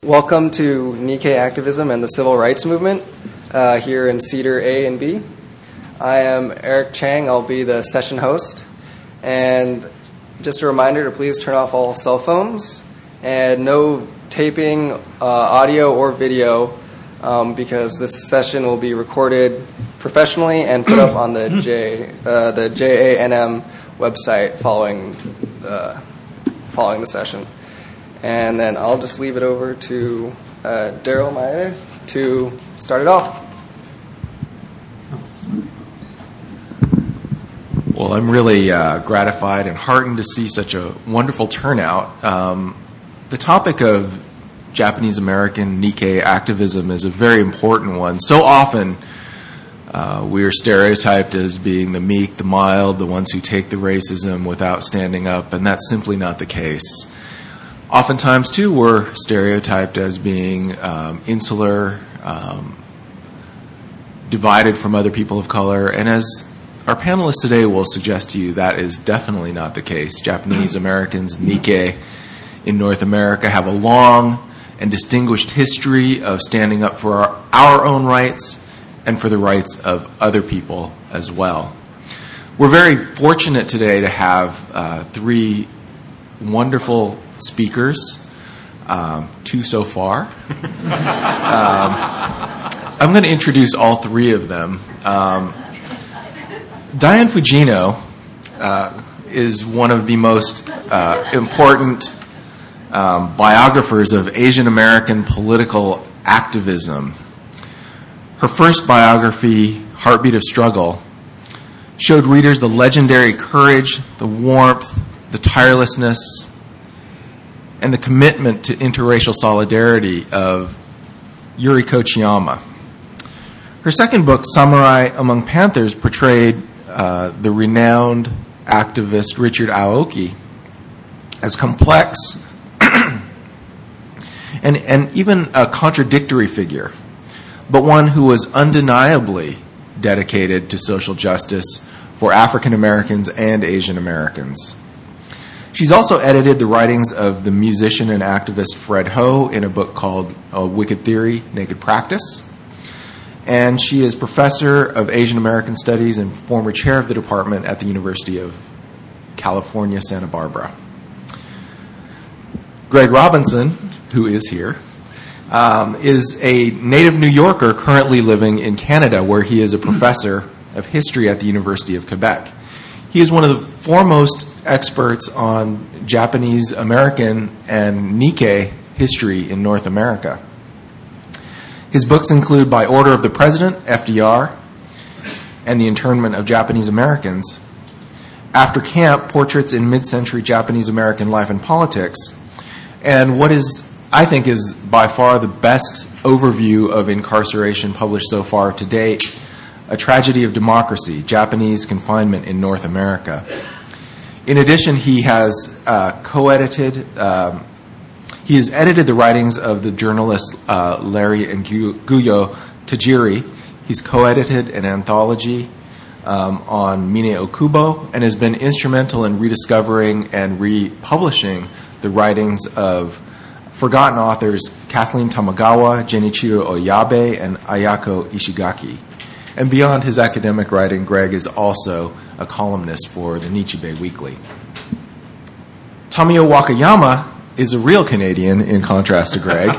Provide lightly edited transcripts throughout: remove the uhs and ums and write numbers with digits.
Welcome to Nikkei activism and the civil rights movement here in Cedar A and B. I am Eric Chang. I'll be the session host. And just a reminder to please turn off all cell phones and no taping audio or video because this session will be recorded professionally and put up on the JANM website following the session. And then I'll just leave it over to Daryl Maeda to start it off. Well, I'm really gratified and heartened to see such a wonderful turnout. The topic of Japanese American Nikkei activism is a very important one. So often we are stereotyped as being the meek, the mild, the ones who take the racism without standing up, and that's simply not the case. Oftentimes, too, we're stereotyped as being insular, divided from other people of color, and as our panelists today will suggest to you, that is definitely not the case. Japanese Americans, Nikkei, in North America have a long and distinguished history of standing up for our own rights and for the rights of other people as well. We're very fortunate today to have three wonderful speakers, two so far. I'm going to introduce all three of them. Diane Fujino is one of the most important biographers of Asian American political activism. Her first biography, Heartbeat of Struggle, showed readers the legendary courage, the warmth, the tirelessness, and the commitment to interracial solidarity of Yuri Kochiyama. Her second book, Samurai Among Panthers, portrayed the renowned activist Richard Aoki as complex and even a contradictory figure, but one who was undeniably dedicated to social justice for African Americans and Asian Americans. She's also edited the writings of the musician and activist Fred Ho in a book called Wicked Theory, Naked Practice. And she is professor of Asian American Studies and former chair of the department at the University of California, Santa Barbara. Greg Robinson, who is here, is a native New Yorker currently living in Canada, where he is a professor of history at the University of Quebec. He is one of the foremost experts on Japanese American and Nikkei history in North America. His books include By Order of the President, FDR, and the Internment of Japanese Americans, After Camp, Portraits in Mid-Century Japanese American Life and Politics, and what I think is by far the best overview of incarceration published so far to date, A Tragedy of Democracy, Japanese Confinement in North America. In addition, he has edited the writings of the journalists Larry and Guyo Tajiri. He's co-edited an anthology on Mine Okubo and has been instrumental in rediscovering and republishing the writings of forgotten authors Kathleen Tamagawa, Genichiro Oyabe, and Ayako Ishigaki. And beyond his academic writing, Greg is also a columnist for the Nichibei Weekly. Tomio Wakayama is a real Canadian, in contrast to Greg.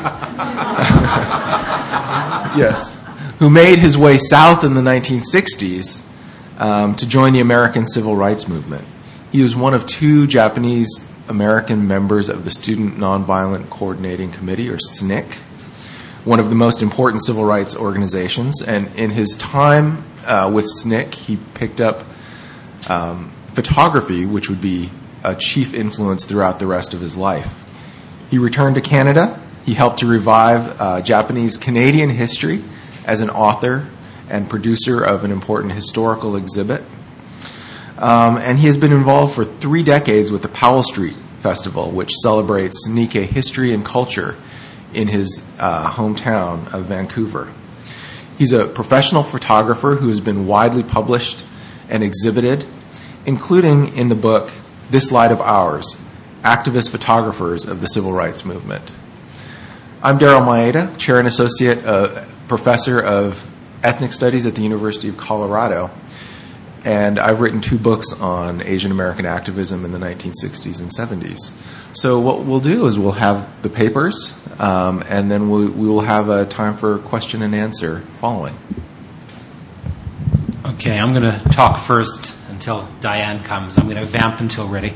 Yes. Who made his way south in the 1960s to join the American Civil Rights Movement. He was one of two Japanese American members of the Student Nonviolent Coordinating Committee, or SNCC, one of the most important civil rights organizations. And in his time with SNCC, he picked up photography, which would be a chief influence throughout the rest of his life. He returned to Canada. He helped to revive Japanese Canadian history as an author and producer of an important historical exhibit. And he has been involved for 3 decades with the Powell Street Festival, which celebrates Nikkei history and culture in his hometown of Vancouver. He's a professional photographer who has been widely published and exhibited, including in the book This Light of Ours, Activist Photographers of the Civil Rights Movement. I'm Daryl Maeda, Chair and Associate Professor of Ethnic Studies at the University of Colorado. And I've written 2 books on Asian American activism in the 1960s and 70s. So what we'll do is we'll have the papers, and then we will have a time for question and answer following. Okay, I'm going to talk first until Diane comes. I'm going to vamp until ready.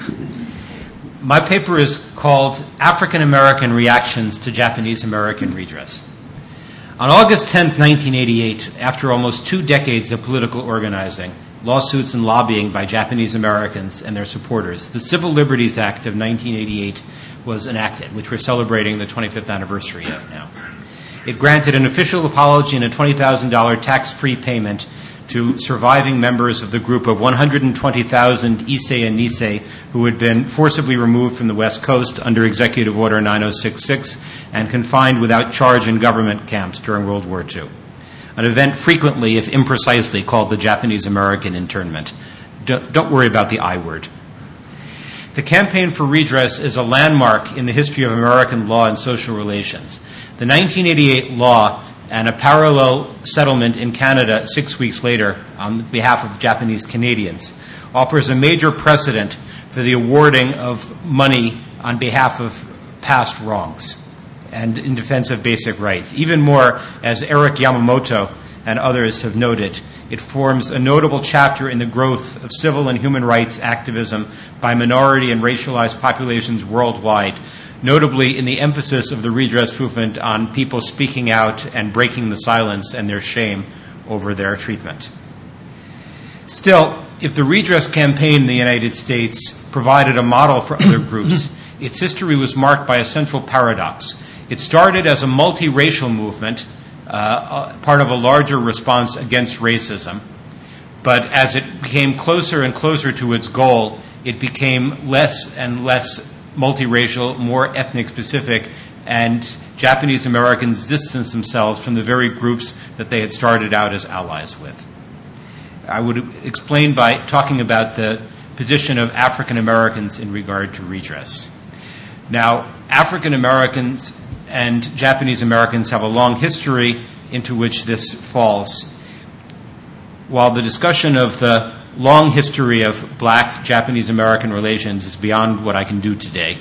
My paper is called African American Reactions to Japanese American Redress. On August 10, 1988, after almost 2 decades of political organizing, lawsuits and lobbying by Japanese Americans and their supporters, the Civil Liberties Act of 1988 was enacted, which we're celebrating the 25th anniversary of now. It granted an official apology and a $20,000 tax-free payment to surviving members of the group of 120,000 Issei and Nisei who had been forcibly removed from the West Coast under Executive Order 9066 and confined without charge in government camps during World War II. An event frequently, if imprecisely, called the Japanese American internment. Don't worry about the I word. The Campaign for Redress is a landmark in the history of American law and social relations. The 1988 law and a parallel settlement in Canada 6 weeks later on behalf of Japanese Canadians offers a major precedent for the awarding of money on behalf of past wrongs and in defense of basic rights. Even more, as Eric Yamamoto and others have noted, it forms a notable chapter in the growth of civil and human rights activism by minority and racialized populations worldwide, notably in the emphasis of the redress movement on people speaking out and breaking the silence and their shame over their treatment. Still, if the redress campaign in the United States provided a model for other groups, its history was marked by a central paradox. It started as a multiracial movement, part of a larger response against racism, but as it became closer and closer to its goal, it became less and less multiracial, more ethnic specific, and Japanese Americans distanced themselves from the very groups that they had started out as allies with. I would explain by talking about the position of African Americans in regard to redress. Now, African Americans and Japanese Americans have a long history into which this falls. While the discussion of the long history of black Japanese American relations is beyond what I can do today,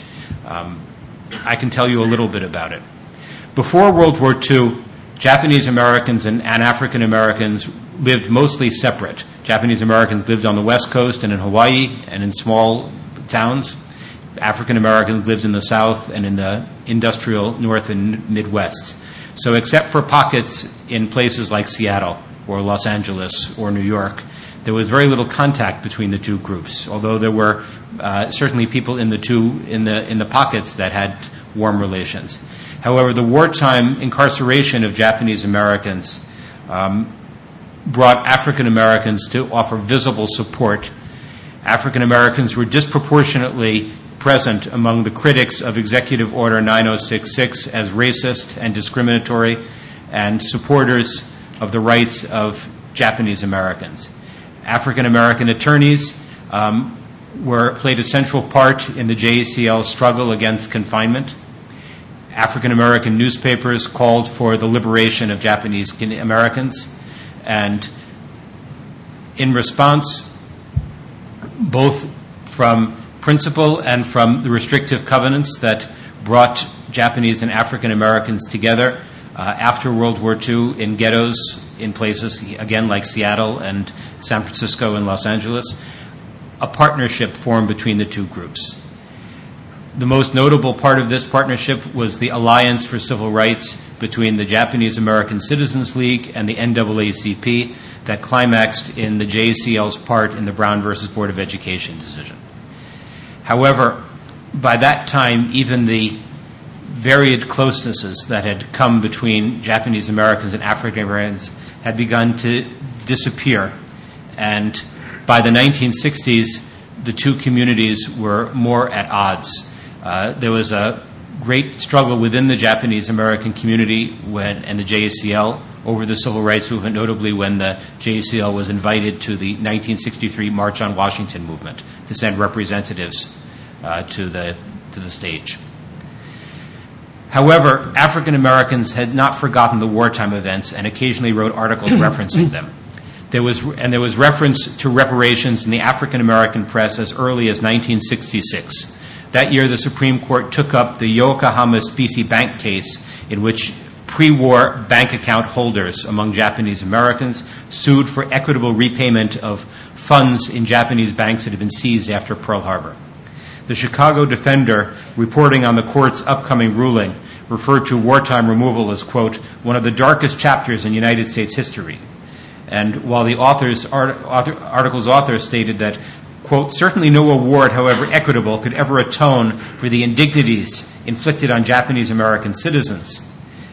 I can tell you a little bit about it. Before World War II, Japanese Americans and African Americans lived mostly separate. Japanese Americans lived on the West Coast and in Hawaii and in small towns. African Americans lived in the South and in the industrial North and Midwest. So except for pockets in places like Seattle or Los Angeles or New York, there was very little contact between the two groups, although there were certainly people in the pockets that had warm relations. However, the wartime incarceration of Japanese Americans brought African Americans to offer visible support. African Americans were disproportionately present among the critics of Executive Order 9066 as racist and discriminatory, and supporters of the rights of Japanese Americans. African American attorneys played a central part in the JACL struggle against confinement. African American newspapers called for the liberation of Japanese Americans, and in response, both from principle and from the restrictive covenants that brought Japanese and African Americans together after World War II in ghettos in places, again, like Seattle and San Francisco and Los Angeles, a partnership formed between the two groups. The most notable part of this partnership was the Alliance for Civil Rights between the Japanese American Citizens League and the NAACP that climaxed in the JACL's part in the Brown versus Board of Education decision. However, by that time, even the varied closenesses that had come between Japanese Americans and African Americans had begun to disappear. And by the 1960s, the two communities were more at odds. There was a great struggle within the Japanese American community and the JACL over the civil rights movement, notably when the JACL was invited to the 1963 March on Washington movement to send representatives to the stage. However, African Americans had not forgotten the wartime events and occasionally wrote articles referencing them. There was reference to reparations in the African American press as early as 1966. That year, the Supreme Court took up the Yokohama Specie Bank case, in which pre-war bank account holders among Japanese Americans sued for equitable repayment of funds in Japanese banks that had been seized after Pearl Harbor. The Chicago Defender, reporting on the court's upcoming ruling, referred to wartime removal as, quote, one of the darkest chapters in United States history. And while the article's author stated that, quote, certainly no award, however equitable, could ever atone for the indignities inflicted on Japanese American citizens,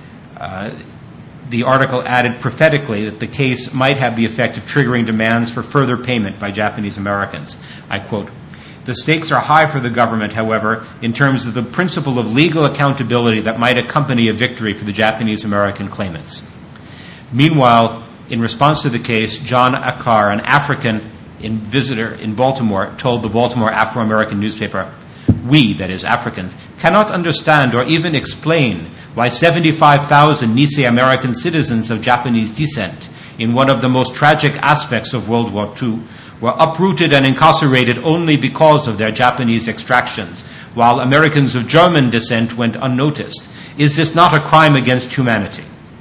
the article added prophetically that the case might have the effect of triggering demands for further payment by Japanese Americans. I quote, the stakes are high for the government, however, in terms of the principle of legal accountability that might accompany a victory for the Japanese American claimants. Meanwhile, in response to the case, John Akar, an African visitor in Baltimore, told the Baltimore Afro-American newspaper, we, that is Africans, cannot understand or even explain why 75,000 Nisei American citizens of Japanese descent, in one of the most tragic aspects of World War II, were uprooted and incarcerated only because of their Japanese extractions, while Americans of German descent went unnoticed. Is this not a crime against humanity?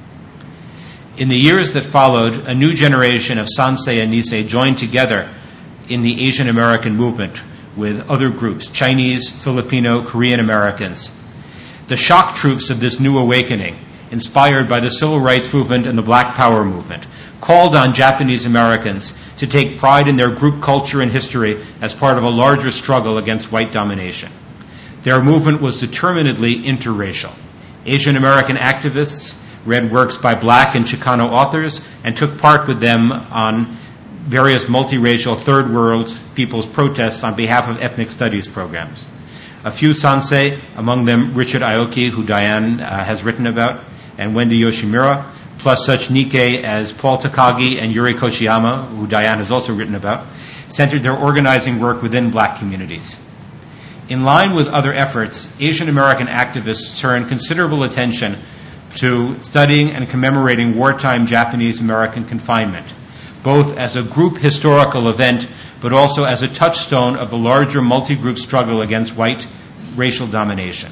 In the years that followed, a new generation of Sansei and Nisei joined together in the Asian American movement with other groups, Chinese, Filipino, Korean Americans. The shock troops of this new awakening, inspired by the civil rights movement and the Black Power movement, called on Japanese Americans to take pride in their group culture and history as part of a larger struggle against white domination. Their movement was determinedly interracial. Asian American activists read works by Black and Chicano authors and took part with them on various multiracial third world people's protests on behalf of ethnic studies programs. A few Sansei, among them Richard Aoki, who Diane has written about, and Wendy Yoshimura, plus such Nikkei as Paul Takagi and Yuri Kochiyama, who Diane has also written about, centered their organizing work within Black communities. In line with other efforts, Asian American activists turned considerable attention to studying and commemorating wartime Japanese American confinement, both as a group historical event, but also as a touchstone of the larger multi-group struggle against white racial domination.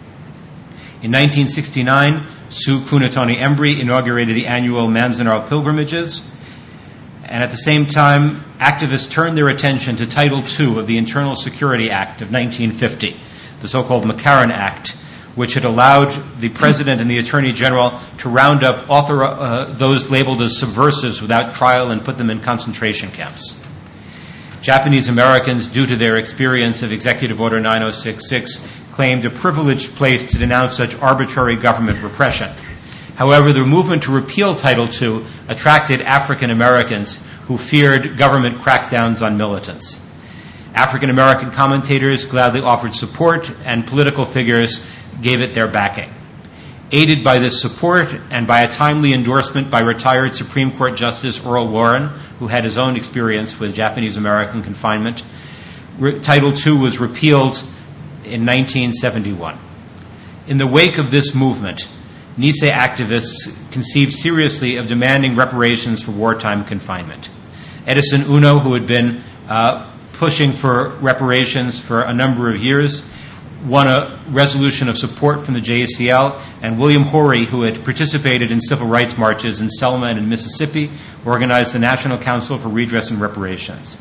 In 1969, Sue Kunitoni Embry inaugurated the annual Manzanar pilgrimages, and at the same time, activists turned their attention to Title II of the Internal Security Act of 1950, the so-called McCarran Act, which had allowed the President and the Attorney General to round up those labeled as subversives without trial and put them in concentration camps. Japanese Americans, due to their experience of Executive Order 9066, claimed a privileged place to denounce such arbitrary government repression. However, the movement to repeal Title II attracted African Americans who feared government crackdowns on militants. African American commentators gladly offered support, and political figures gave it their backing. Aided by this support and by a timely endorsement by retired Supreme Court Justice Earl Warren, who had his own experience with Japanese American confinement, Title II was repealed in 1971. In the wake of this movement, Nisei activists conceived seriously of demanding reparations for wartime confinement. Edison Uno, who had been pushing for reparations for a number of years, won a resolution of support from the JACL, and William Horry, who had participated in civil rights marches in Selma and in Mississippi, organized the National Council for Redress and Reparations.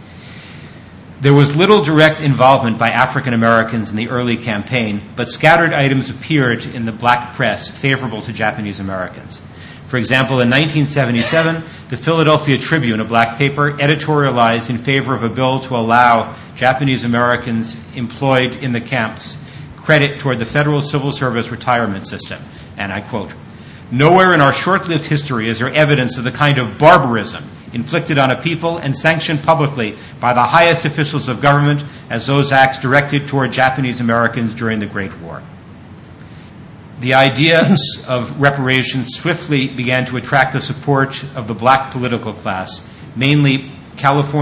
There was little direct involvement by African Americans in the early campaign, but scattered items appeared in the black press favorable to Japanese Americans. For example, in 1977, the Philadelphia Tribune, a black paper, editorialized in favor of a bill to allow Japanese Americans employed in the camps credit toward the federal civil service retirement system. And I quote, "Nowhere in our short-lived history is there evidence of the kind of barbarism inflicted on a people and sanctioned publicly by the highest officials of government as those acts directed toward Japanese Americans during the Great War." The idea of reparations swiftly began to attract the support of the black political class, mainly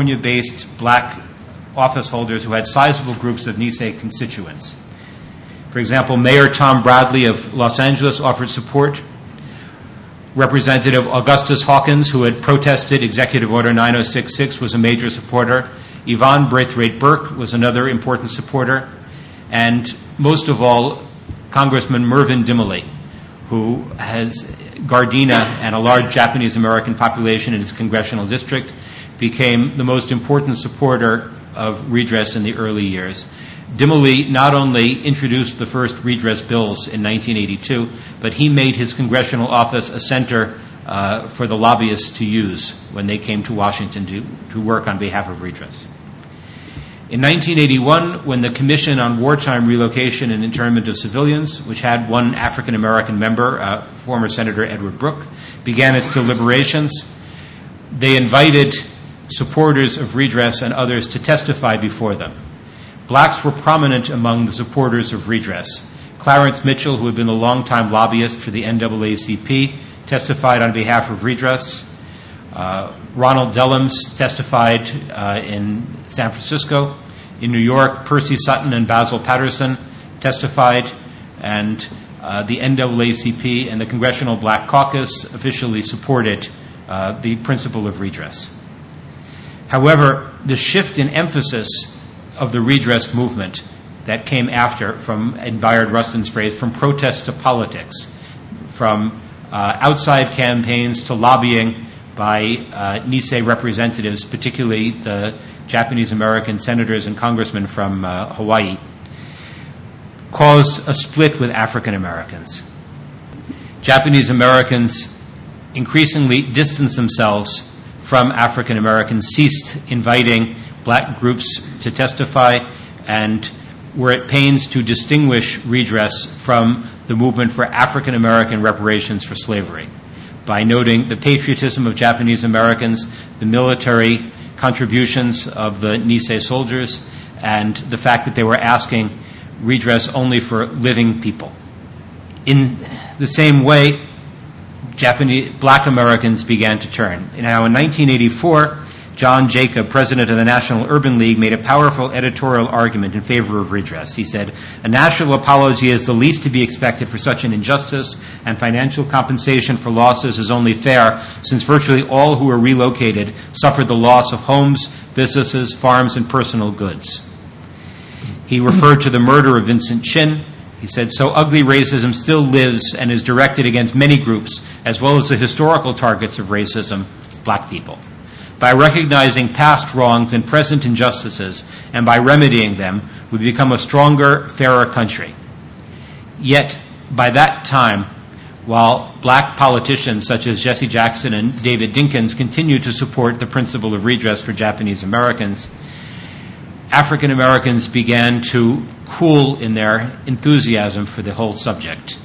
California-based black office holders who had sizable groups of Nisei constituents. For example, Mayor Tom Bradley of Los Angeles offered support. Representative Augustus Hawkins, who had protested Executive Order 9066, was a major supporter. Yvonne Braithwaite Burke was another important supporter. And most of all, Congressman Mervyn Dimely, who has Gardena and a large Japanese-American population in his congressional district, became the most important supporter of redress in the early years. Dimely not only introduced the first redress bills in 1982, but he made his congressional office a center for the lobbyists to use when they came to Washington to work on behalf of redress. In 1981, when the Commission on Wartime Relocation and Internment of Civilians, which had one African-American member, former Senator Edward Brooke, began its deliberations, they invited supporters of redress and others to testify before them. Blacks were prominent among the supporters of redress. Clarence Mitchell, who had been a longtime lobbyist for the NAACP, testified on behalf of redress. Ronald Dellums testified in San Francisco. In New York, Percy Sutton and Basil Patterson testified, and the NAACP and the Congressional Black Caucus officially supported the principle of redress. However, the shift in emphasis of the redress movement that came after, from, in Bayard Rustin's phrase, from protest to politics, from outside campaigns to lobbying by Nisei representatives, particularly the Japanese-American senators and congressmen from Hawaii, caused a split with African Americans. Japanese Americans increasingly distanced themselves from African Americans, ceased inviting black groups to testify, and were at pains to distinguish redress from the movement for African American reparations for slavery by noting the patriotism of Japanese Americans, the military contributions of the Nisei soldiers, and the fact that they were asking redress only for living people. In the same way, black Americans began to turn. Now, in 1984, John Jacob, president of the National Urban League, made a powerful editorial argument in favor of redress. He said, "A national apology is the least to be expected for such an injustice, and financial compensation for losses is only fair, since virtually all who were relocated suffered the loss of homes, businesses, farms, and personal goods." He referred to the murder of Vincent Chin. He said, "So ugly racism still lives and is directed against many groups, as well as the historical targets of racism, black people. By recognizing past wrongs and present injustices, and by remedying them, we become a stronger, fairer country." Yet, by that time, while black politicians such as Jesse Jackson and David Dinkins continued to support the principle of redress for Japanese Americans, African Americans began to cool in their enthusiasm for the whole subject.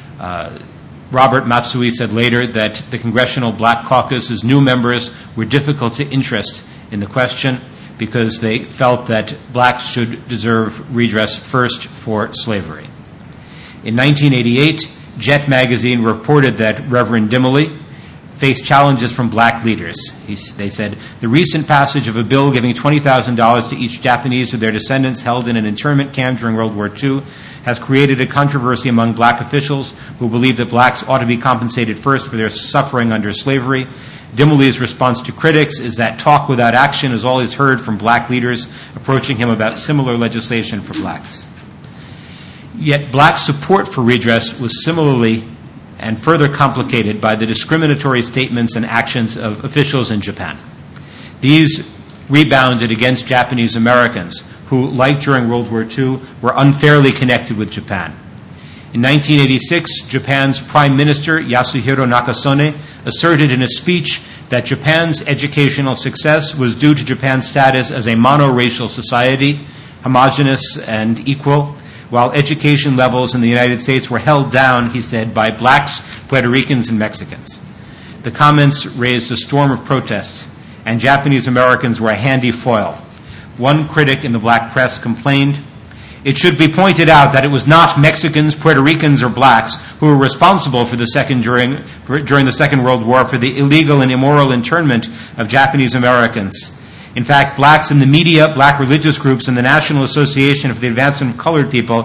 Robert Matsui said later that the Congressional Black Caucus's new members were difficult to interest in the question because they felt that blacks should deserve redress first for slavery. In 1988, Jet magazine reported that Reverend Dimely faced challenges from black leaders. They said, "The recent passage of a bill giving $20,000 to each Japanese or their descendants held in an internment camp during World War II has created a controversy among black officials who believe that blacks ought to be compensated first for their suffering under slavery. Dimely's response to critics is that talk without action is all he's heard from black leaders approaching him about similar legislation for blacks." Yet black support for redress was similarly and further complicated by the discriminatory statements and actions of officials in Japan. These rebounded against Japanese Americans who, like during World War II, were unfairly connected with Japan. In 1986, Japan's Prime Minister, Yasuhiro Nakasone, asserted in a speech that Japan's educational success was due to Japan's status as a monoracial society, homogeneous and equal, while education levels in the United States were held down, he said, by blacks, Puerto Ricans, and Mexicans. The comments raised a storm of protest, and Japanese Americans were a handy foil. One critic in the black press complained, "It should be pointed out that it was not Mexicans, Puerto Ricans, or blacks who were responsible for during the Second World War for the illegal and immoral internment of Japanese Americans. In fact, blacks in the media, black religious groups, and the National Association for the Advancement of Colored People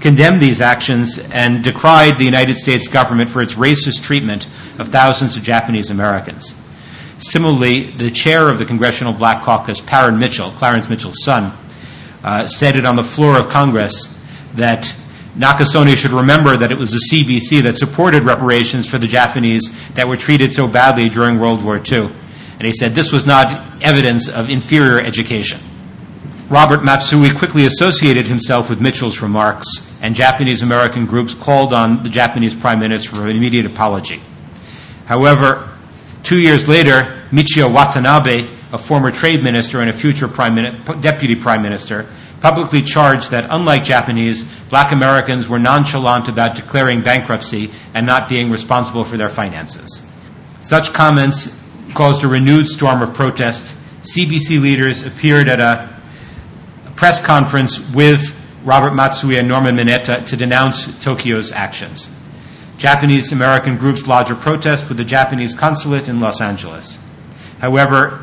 condemned these actions and decried the United States government for its racist treatment of thousands of Japanese Americans. Similarly, the chair of the Congressional Black Caucus, Parren Mitchell, Clarence Mitchell's son, said it on the floor of Congress that Nakasone should remember that it was the CBC that supported reparations for the Japanese that were treated so badly during World War II. And he said this was not evidence of inferior education. Robert Matsui quickly associated himself with Mitchell's remarks, and Japanese American groups called on the Japanese Prime Minister for an immediate apology. However, 2 years later, Michio Watanabe, a former trade minister and a future deputy prime minister, publicly charged that, unlike Japanese, black Americans were nonchalant about declaring bankruptcy and not being responsible for their finances. Such comments caused a renewed storm of protest. CBC leaders appeared at a press conference with Robert Matsui and Norman Mineta to denounce Tokyo's actions. Japanese American groups lodged a protest with the Japanese consulate in Los Angeles. However,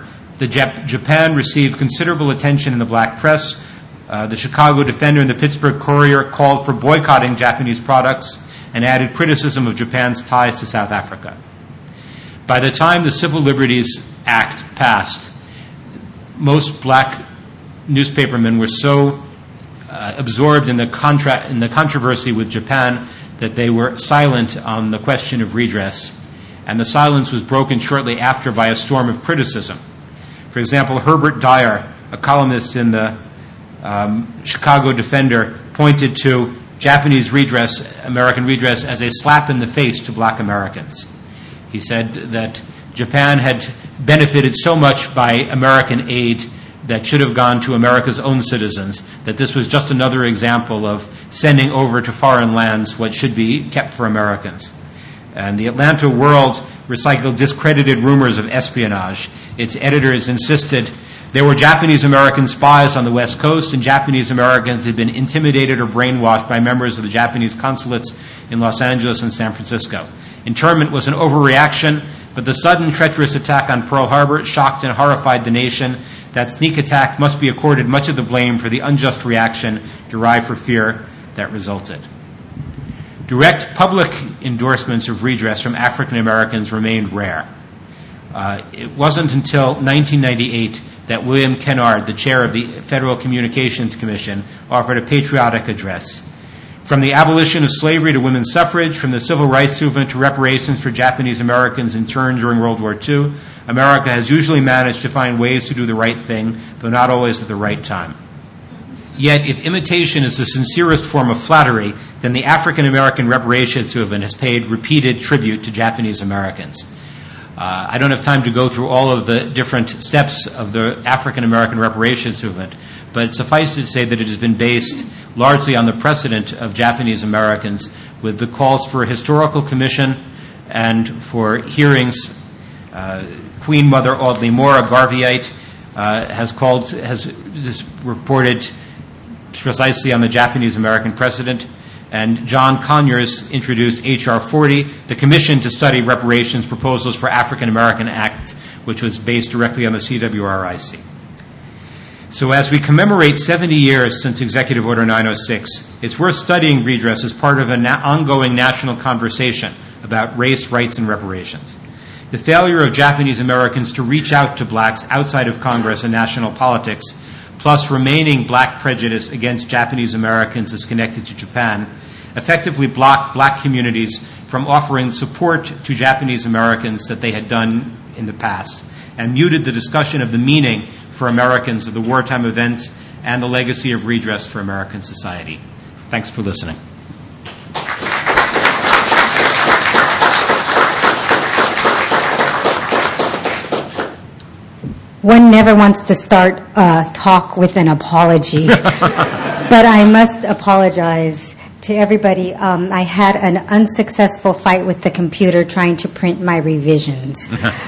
Japan received considerable attention in the black press. The Chicago Defender and the Pittsburgh Courier called for boycotting Japanese products and added criticism of Japan's ties to South Africa. By the time the Civil Liberties Act passed, most black newspapermen were so absorbed in the controversy with Japan that they were silent on the question of redress, and the silence was broken shortly after by a storm of criticism. For example, Herbert Dyer, a columnist in the Chicago Defender, pointed to Japanese redress, American redress, as a slap in the face to black Americans. He said that Japan had benefited so much by American aid that should have gone to America's own citizens, that this was just another example of sending over to foreign lands what should be kept for Americans. And the Atlanta World recycled discredited rumors of espionage. Its editors insisted there were Japanese American spies on the West Coast, and Japanese Americans had been intimidated or brainwashed by members of the Japanese consulates in Los Angeles and San Francisco. Internment was an overreaction, but the sudden treacherous attack on Pearl Harbor shocked and horrified the nation. That sneak attack must be accorded much of the blame for the unjust reaction derived from fear that resulted. Direct public endorsements of redress from African Americans remained rare. It wasn't until 1998 that William Kennard, the chair of the Federal Communications Commission, offered a patriotic address. From the abolition of slavery to women's suffrage, from the civil rights movement to reparations for Japanese Americans interned during World War II, America has usually managed to find ways to do the right thing, though not always at the right time. Yet, if imitation is the sincerest form of flattery, then the African American reparations movement has paid repeated tribute to Japanese Americans. I don't have time to go through all of the different steps of the African American reparations movement, but suffice it to say that it has been based largely on the precedent of Japanese Americans, with the calls for a historical commission and for hearings. Queen Mother Audley Moore, a Garveyite, has reported precisely on the Japanese American precedent, and John Conyers introduced H.R. 40, the Commission to Study Reparations Proposals for African American Act, which was based directly on the CWRIC. So as we commemorate 70 years since Executive Order 906, it's worth studying redress as part of an ongoing national conversation about race, rights, and reparations. The failure of Japanese Americans to reach out to blacks outside of Congress and national politics, plus remaining black prejudice against Japanese Americans as connected to Japan, effectively blocked black communities from offering support to Japanese Americans that they had done in the past, and muted the discussion of the meaning for Americans of the wartime events and the legacy of redress for American society. Thanks for listening. One never wants to start a talk with an apology, but I must apologize to everybody. I had an unsuccessful fight with the computer trying to print my revisions.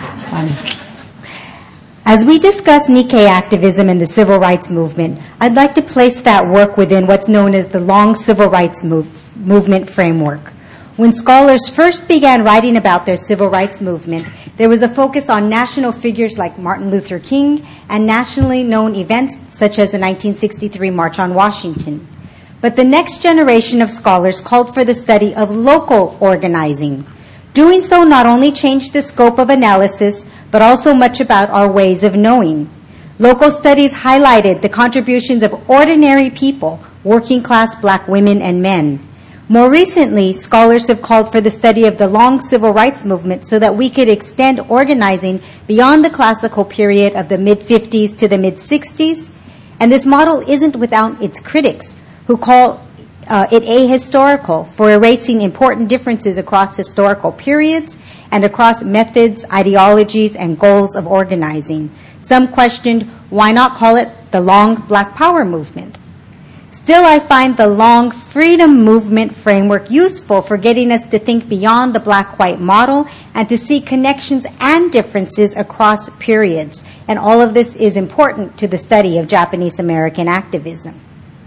As we discuss Nikkei activism and the civil rights movement, I'd like to place that work within what's known as the long civil rights movement framework. When scholars first began writing about their civil rights movement, there was a focus on national figures like Martin Luther King and nationally known events such as the 1963 March on Washington. but the next generation of scholars called for the study of local organizing. Doing so not only changed the scope of analysis, but also much about our ways of knowing. Local studies highlighted the contributions of ordinary people, working class black women and men. More recently, scholars have called for the study of the long civil rights movement so that we could extend organizing beyond the classical period of the mid-50s to the mid-60s. And this model isn't without its critics, who call it ahistorical for erasing important differences across historical periods and across methods, ideologies, and goals of organizing. Some questioned, why not call it the long Black Power movement? Still, I find the long freedom movement framework useful for getting us to think beyond the black-white model and to see connections and differences across periods. And all of this is important to the study of Japanese American activism.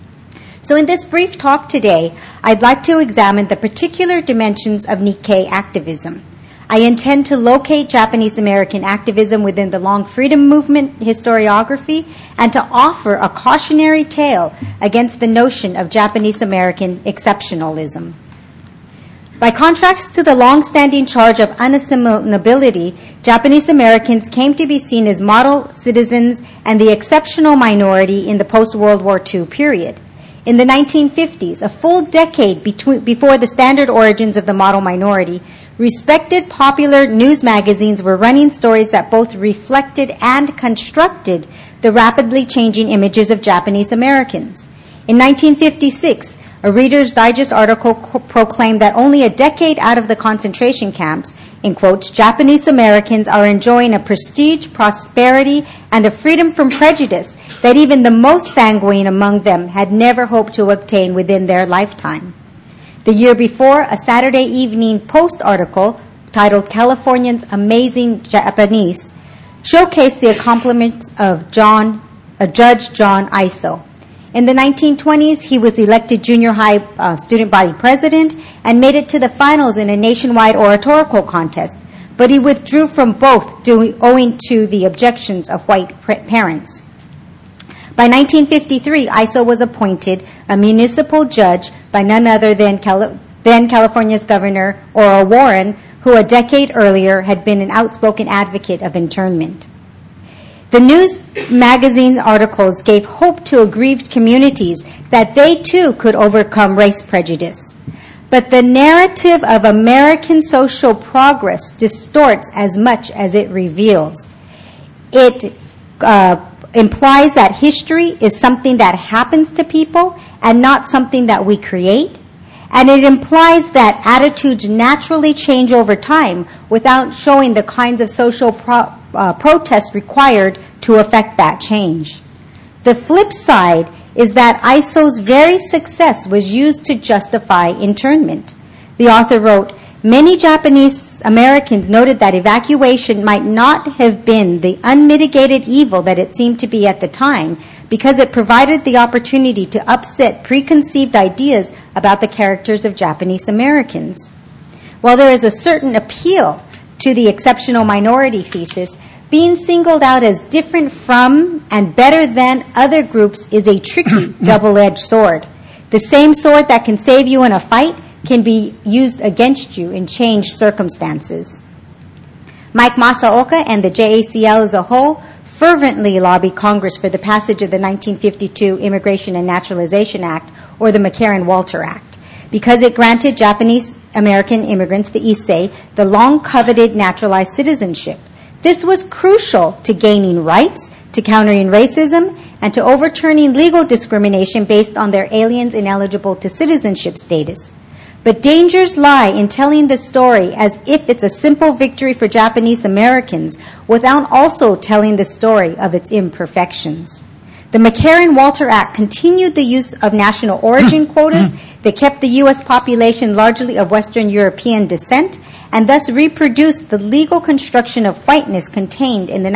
So in this brief talk today, I'd like to examine the particular dimensions of Nikkei activism. I intend to locate Japanese American activism within the long freedom movement historiography and to offer a cautionary tale against the notion of Japanese American exceptionalism. By contrast to the long-standing charge of unassimilability, Japanese Americans came to be seen as model citizens and the exceptional minority in the post-World War II period. In the 1950s, a full decade before the standard origins of the model minority, respected popular news magazines were running stories that both reflected and constructed the rapidly changing images of Japanese Americans. In 1956, a Reader's Digest article proclaimed that only a decade out of the concentration camps, in quotes, Japanese Americans are enjoying a prestige, prosperity, and a freedom from prejudice that even the most sanguine among them had never hoped to obtain within their lifetime. The year before, a Saturday Evening Post article titled Californians Amazing Japanese showcased the accomplishments of Judge John Iso. In the 1920s, he was elected junior high student body president and made it to the finals in a nationwide oratorical contest, but he withdrew from both owing to the objections of white parents. By 1953, Iso was appointed a municipal judge by none other than then California's Governor Oral Warren, who a decade earlier had been an outspoken advocate of internment. The news magazine articles gave hope to aggrieved communities that they too could overcome race prejudice. But the narrative of American social progress distorts as much as it reveals. It implies that history is something that happens to people and not something that we create. And it implies that attitudes naturally change over time without showing the kinds of social protests required to affect that change. The flip side is that Iso's very success was used to justify internment. The author wrote, many Japanese Americans noted that evacuation might not have been the unmitigated evil that it seemed to be at the time because it provided the opportunity to upset preconceived ideas about the characters of Japanese Americans. While there is a certain appeal to the exceptional minority thesis, being singled out as different from and better than other groups is a tricky double-edged sword. The same sword that can save you in a fight can be used against you in changed circumstances. Mike Masaoka and the JACL as a whole fervently lobbied Congress for the passage of the 1952 Immigration and Naturalization Act, or the McCarran-Walter Act, because it granted Japanese American immigrants, the Issei, the long-coveted naturalized citizenship. This was crucial to gaining rights, to countering racism, and to overturning legal discrimination based on their aliens ineligible to citizenship status. But dangers lie in telling the story as if it's a simple victory for Japanese Americans without also telling the story of its imperfections. The McCarran-Walter Act continued the use of national origin quotas that kept the U.S. population largely of Western European descent and thus reproduced the legal construction of whiteness contained in the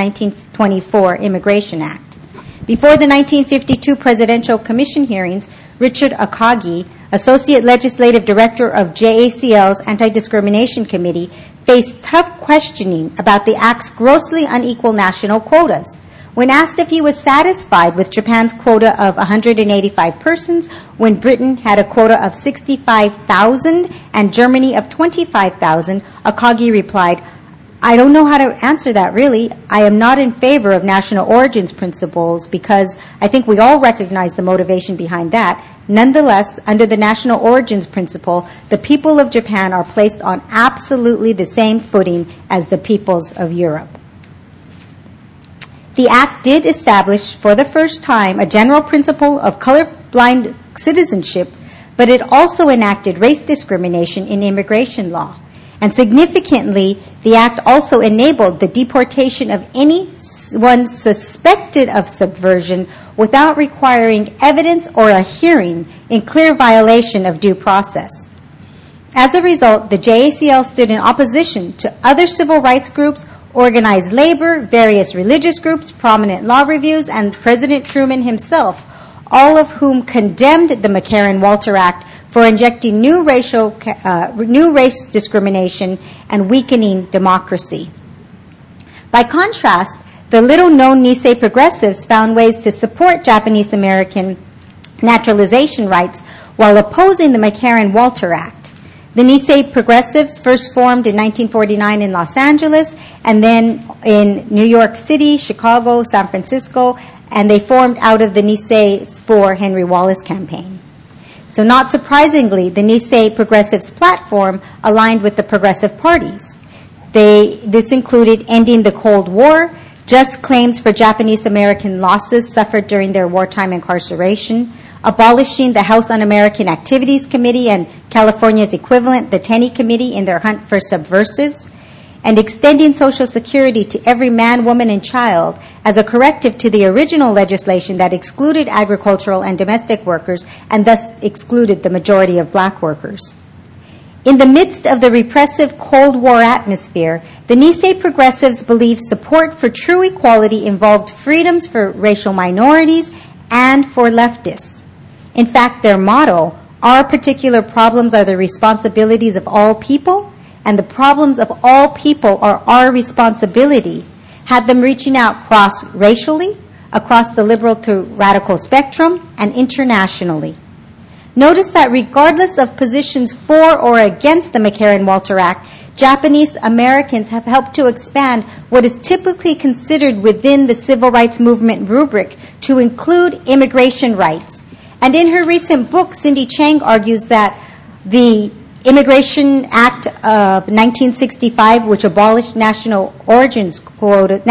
1924 Immigration Act. Before the 1952 Presidential Commission hearings, Richard Akagi, Associate Legislative Director of JACL's Anti-Discrimination Committee, faced tough questioning about the Act's grossly unequal national quotas. When asked if he was satisfied with Japan's quota of 185 persons when Britain had a quota of 65,000 and Germany of 25,000, Akagi replied, "I don't know how to answer that really. I am not in favor of national origins principles because I think we all recognize the motivation behind that. Nonetheless, under the national origins principle, the people of Japan are placed on absolutely the same footing as the peoples of Europe." The act did establish for the first time a general principle of colorblind citizenship, but it also enacted race discrimination in immigration law. And significantly, the act also enabled the deportation of anyone suspected of subversion without requiring evidence or a hearing in clear violation of due process. As a result, the JACL stood in opposition to other civil rights groups, organized labor, various religious groups, prominent law reviews, and President Truman himself, all of whom condemned the McCarran-Walter Act for injecting new race discrimination and weakening democracy. By contrast, the little-known Nisei progressives found ways to support Japanese American naturalization rights while opposing the McCarran-Walter Act. The Nisei progressives first formed in 1949 in Los Angeles and then in New York City, Chicago, San Francisco, and they formed out of the Nisei's for Henry Wallace campaign. So not surprisingly, the Nisei progressives platform aligned with the progressive parties. This included ending the Cold War, just claims for Japanese American losses suffered during their wartime incarceration, abolishing the House Un-American Activities Committee and California's equivalent, the Tenney Committee, in their hunt for subversives, and extending Social Security to every man, woman, and child as a corrective to the original legislation that excluded agricultural and domestic workers and thus excluded the majority of black workers. In the midst of the repressive Cold War atmosphere, the Nisei progressives believed support for true equality involved freedoms for racial minorities and for leftists. In fact, their motto, "Our particular problems are the responsibilities of all people, and the problems of all people are our responsibility," had them reaching out cross-racially, across the liberal to radical spectrum, and internationally. Notice that regardless of positions for or against the McCarran-Walter Act, Japanese Americans have helped to expand what is typically considered within the civil rights movement rubric to include immigration rights. And in her recent book, Cindy Chang argues that the Immigration Act of 1965, which abolished national origins quotas,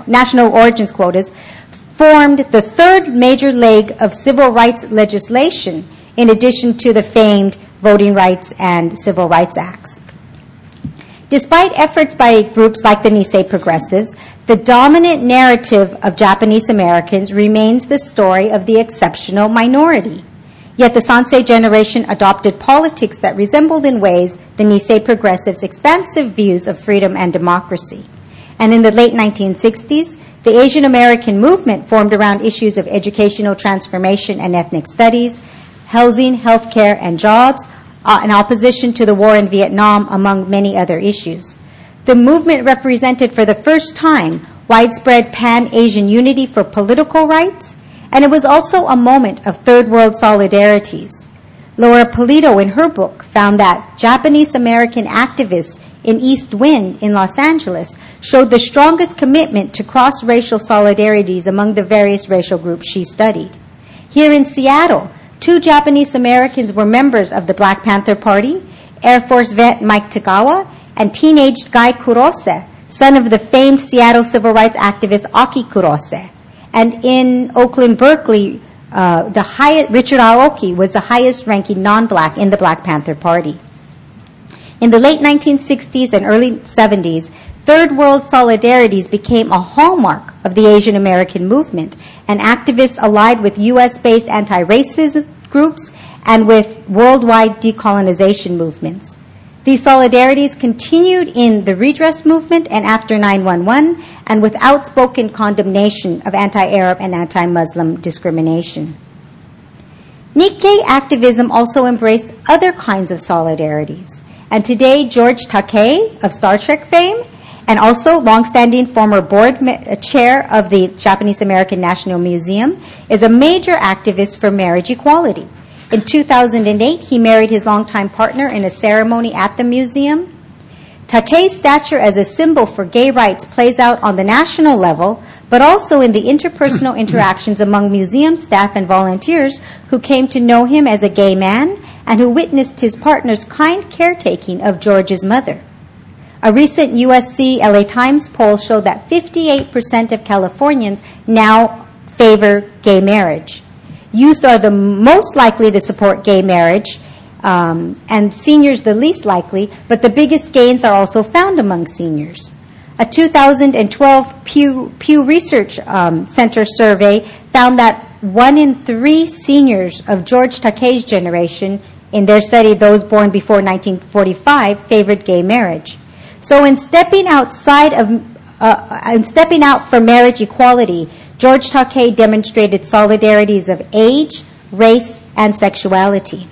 formed the third major leg of civil rights legislation, in addition to the famed Voting Rights and Civil Rights Acts. Despite efforts by groups like the Nisei progressives, the dominant narrative of Japanese Americans remains the story of the exceptional minority. Yet the Sansei generation adopted politics that resembled in ways the Nisei progressives' expansive views of freedom and democracy. And in the late 1960s, the Asian American movement formed around issues of educational transformation and ethnic studies, housing, healthcare, and jobs, in opposition to the war in Vietnam, among many other issues. The movement represented for the first time widespread pan-Asian unity for political rights, and it was also a moment of third world solidarities. Laura Polito, in her book, found that Japanese American activists in East Wind in Los Angeles showed the strongest commitment to cross-racial solidarities among the various racial groups she studied. Here in Seattle, 2 Japanese Americans were members of the Black Panther Party, Air Force vet Mike Tagawa, and teenaged Guy Kurose, son of the famed Seattle civil rights activist Aki Kurose. And in Oakland, Berkeley, Richard Aoki was the highest-ranking non-black in the Black Panther Party. In the late 1960s and early 70s, Third World Solidarities became a hallmark of the Asian American movement, and activists allied with U.S.-based anti-racist groups and with worldwide decolonization movements. These solidarities continued in the redress movement and after 9/11, and with outspoken condemnation of anti-Arab and anti-Muslim discrimination. Nikkei activism also embraced other kinds of solidarities. And today, George Takei of Star Trek fame and also longstanding former board chair of the Japanese American National Museum, is a major activist for marriage equality. In 2008, he married his longtime partner in a ceremony at the museum. Takei's stature as a symbol for gay rights plays out on the national level, but also in the interpersonal interactions among museum staff and volunteers who came to know him as a gay man and who witnessed his partner's kind caretaking of George's mother. A recent USC LA Times poll showed that 58% of Californians now favor gay marriage. Youth are the most likely to support gay marriage, and seniors the least likely, but the biggest gains are also found among seniors. A 2012 Pew Research Center survey found that 1 in 3 seniors of George Takei's generation, in their study those born before 1945, favored gay marriage. So in stepping out for marriage equality, George Takei demonstrated solidarities of age, race, and sexuality.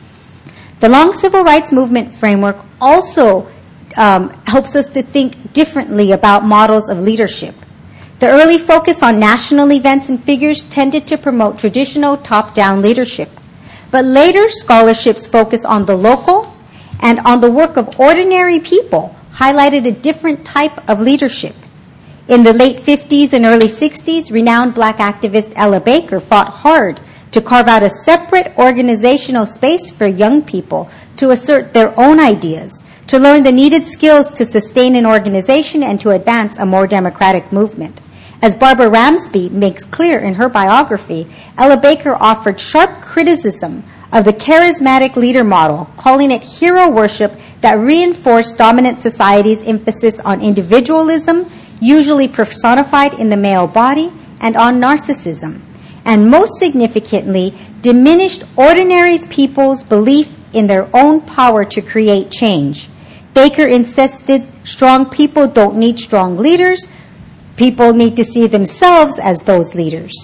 The long civil rights movement framework also helps us to think differently about models of leadership. The early focus on national events and figures tended to promote traditional top-down leadership. But later scholarships focus on the local and on the work of ordinary people, highlighted a different type of leadership. In the late 50s and early 60s, renowned black activist Ella Baker fought hard to carve out a separate organizational space for young people to assert their own ideas, to learn the needed skills to sustain an organization and to advance a more democratic movement. As Barbara Ramsby makes clear in her biography, Ella Baker offered sharp criticism of the charismatic leader model, calling it hero worship that reinforced dominant society's emphasis on individualism, usually personified in the male body, and on narcissism, and most significantly, diminished ordinary people's belief in their own power to create change. Baker insisted strong people don't need strong leaders. People need to see themselves as those leaders.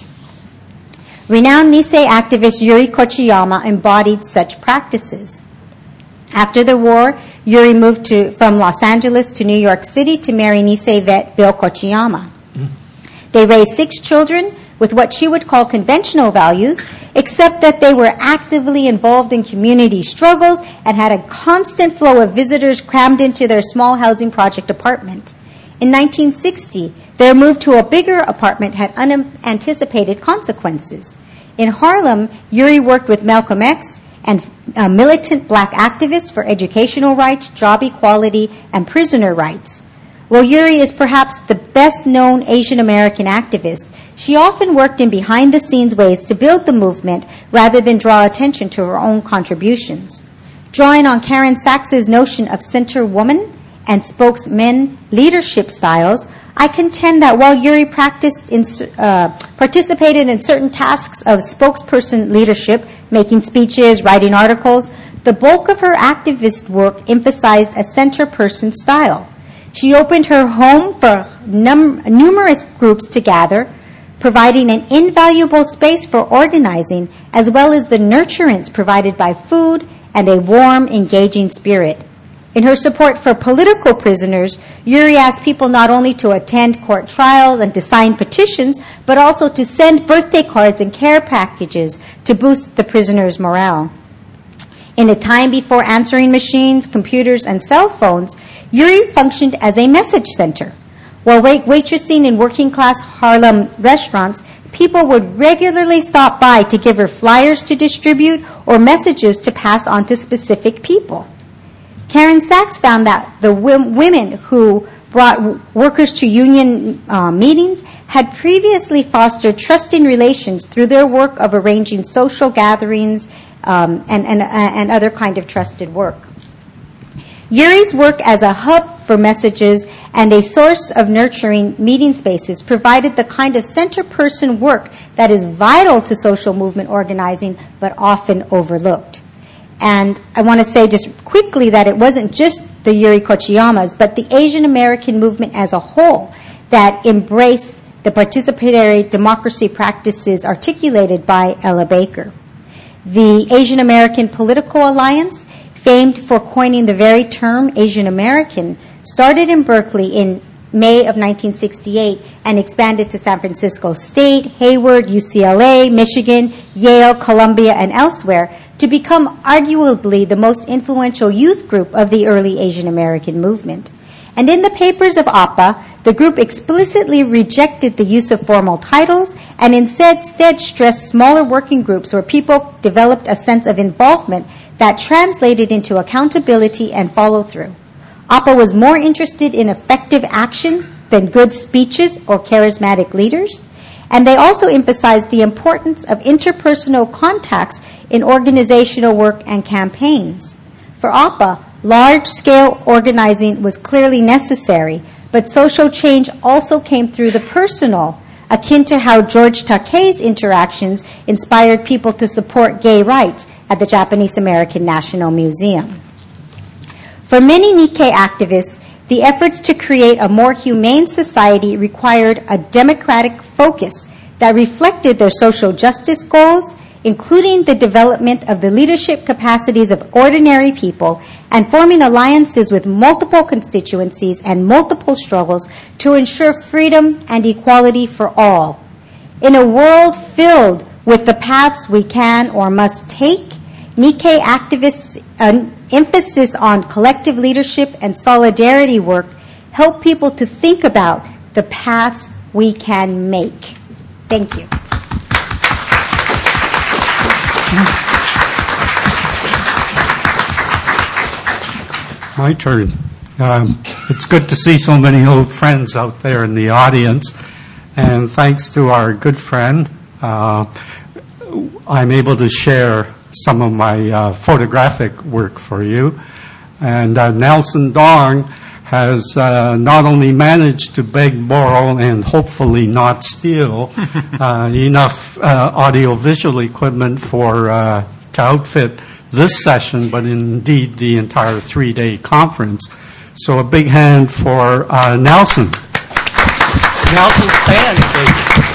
Renowned Nisei activist Yuri Kochiyama embodied such practices. After the war, Yuri moved from Los Angeles to New York City to marry Nisei vet Bill Kochiyama. They raised 6 children with what she would call conventional values, except that they were actively involved in community struggles and had a constant flow of visitors crammed into their small housing project apartment. In 1960, their move to a bigger apartment had unanticipated consequences. In Harlem, Yuri worked with Malcolm X and militant black activists for educational rights, job equality, and prisoner rights. While Yuri is perhaps the best-known Asian American activist, she often worked in behind-the-scenes ways to build the movement rather than draw attention to her own contributions. Drawing on Karen Sachs's notion of center woman and spokesman leadership styles, I contend that while Yuri participated in certain tasks of spokesperson leadership, making speeches, writing articles, the bulk of her activist work emphasized a center person style. She opened her home for numerous groups to gather, providing an invaluable space for organizing, as well as the nurturance provided by food and a warm, engaging spirit. In her support for political prisoners, Yuri asked people not only to attend court trials and to sign petitions, but also to send birthday cards and care packages to boost the prisoners' morale. In a time before answering machines, computers, and cell phones, Yuri functioned as a message center. While waitressing in working-class Harlem restaurants, people would regularly stop by to give her flyers to distribute or messages to pass on to specific people. Karen Sachs found that the women who brought workers to union meetings had previously fostered trusting relations through their work of arranging social gatherings and other kind of trusted work. Yuri's work as a hub for messages and a source of nurturing meeting spaces provided the kind of center person work that is vital to social movement organizing but often overlooked. And I want to say just quickly that it wasn't just the Yuri Kochiyamas, but the Asian American movement as a whole that embraced the participatory democracy practices articulated by Ella Baker. The Asian American Political Alliance famed for coining the very term Asian American, started in Berkeley in May of 1968 and expanded to San Francisco State, Hayward, UCLA, Michigan, Yale, Columbia, and elsewhere to become arguably the most influential youth group of the early Asian American movement. And in the papers of APA, the group explicitly rejected the use of formal titles and instead stressed smaller working groups where people developed a sense of involvement that translated into accountability and follow-through. APA was more interested in effective action than good speeches or charismatic leaders, and they also emphasized the importance of interpersonal contacts in organizational work and campaigns. For APA, large-scale organizing was clearly necessary, but social change also came through the personal, akin to how George Takei's interactions inspired people to support gay rights at the Japanese American National Museum. For many Nikkei activists, the efforts to create a more humane society required a democratic focus that reflected their social justice goals, including the development of the leadership capacities of ordinary people and forming alliances with multiple constituencies and multiple struggles to ensure freedom and equality for all. In a world filled with the paths we can or must take, Nikkei activists' emphasis on collective leadership and solidarity work help people to think about the paths we can make. Thank you. My turn. It's good to see so many old friends out there in the audience. And thanks to our good friend, I'm able to share some of my photographic work for you. And Nelson Dong has not only managed to beg, borrow, and hopefully not steal enough audiovisual equipment to outfit this session, but indeed the entire 3-day conference. So a big hand for Nelson. Nelson, stand, please.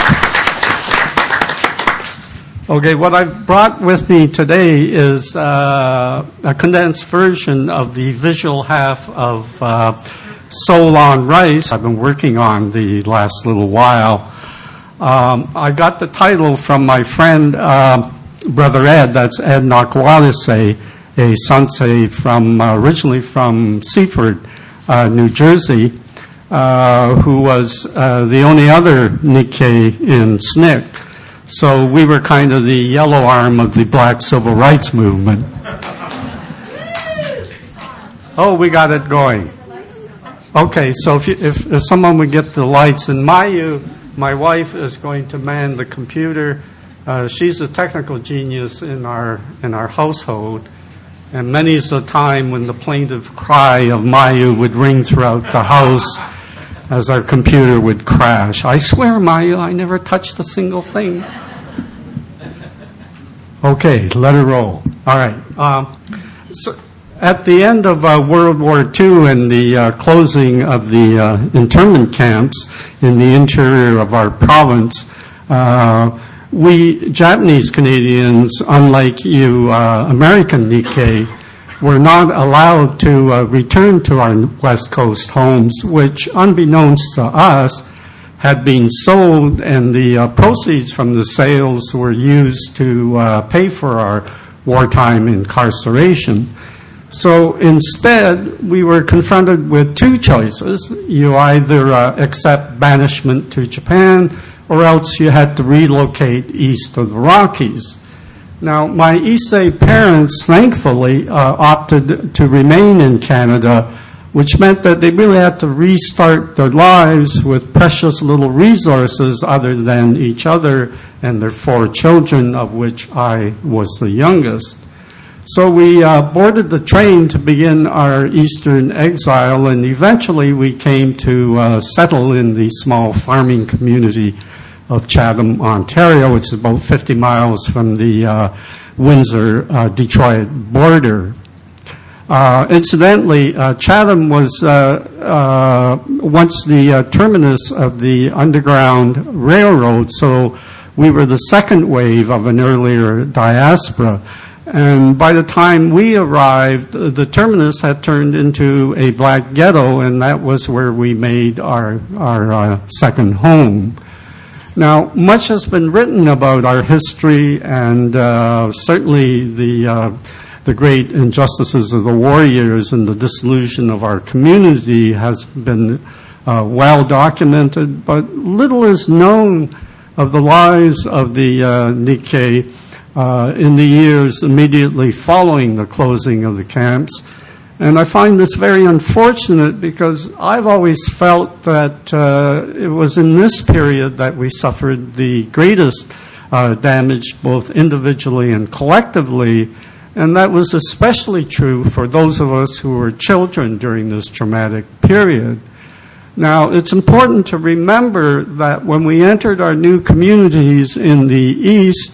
Okay, what I've brought with me today is a condensed version of the visual half of Soul on Rice I've been working on the last little while. I got the title from my friend, Brother Ed, that's Ed Nakwalise, a sensei originally from Seaford, New Jersey, who was the only other Nikkei in SNCC. So we were kind of the yellow arm of the Black Civil Rights Movement. Oh, we got it going. Okay, so if someone would get the lights, and Mayu, my wife, is going to man the computer. She's a technical genius in our household, and many's the time when the plaintive cry of Mayu would ring throughout the house as our computer would crash. I swear, Mayu, I never touched a single thing. Okay, let it roll. All right. So at the end of World War II and the closing of the internment camps in the interior of our province, we Japanese Canadians, unlike you American Nikkei, were not allowed to return to our West Coast homes, which, unbeknownst to us, had been sold, and the proceeds from the sales were used to pay for our wartime incarceration. So instead, we were confronted with two choices. You either accept banishment to Japan, or else you had to relocate east of the Rockies. Now, my Issei parents, thankfully, opted to remain in Canada, which meant that they really had to restart their lives with precious little resources other than each other and their 4 children, of which I was the youngest. So we boarded the train to begin our eastern exile, and eventually we came to settle in the small farming community of Chatham, Ontario, which is about 50 miles from the Windsor-Detroit border. Incidentally, Chatham was once the terminus of the Underground Railroad, so we were the second wave of an earlier diaspora. And by the time we arrived, the terminus had turned into a black ghetto, and that was where we made our second home. Now, much has been written about our history, and certainly the great injustices of the war years and the dissolution of our community has been well documented, but little is known of the lives of the Nikkei in the years immediately following the closing of the camps. And I find this very unfortunate because I've always felt that it was in this period that we suffered the greatest damage, both individually and collectively. And that was especially true for those of us who were children during this traumatic period. Now, it's important to remember that when we entered our new communities in the East,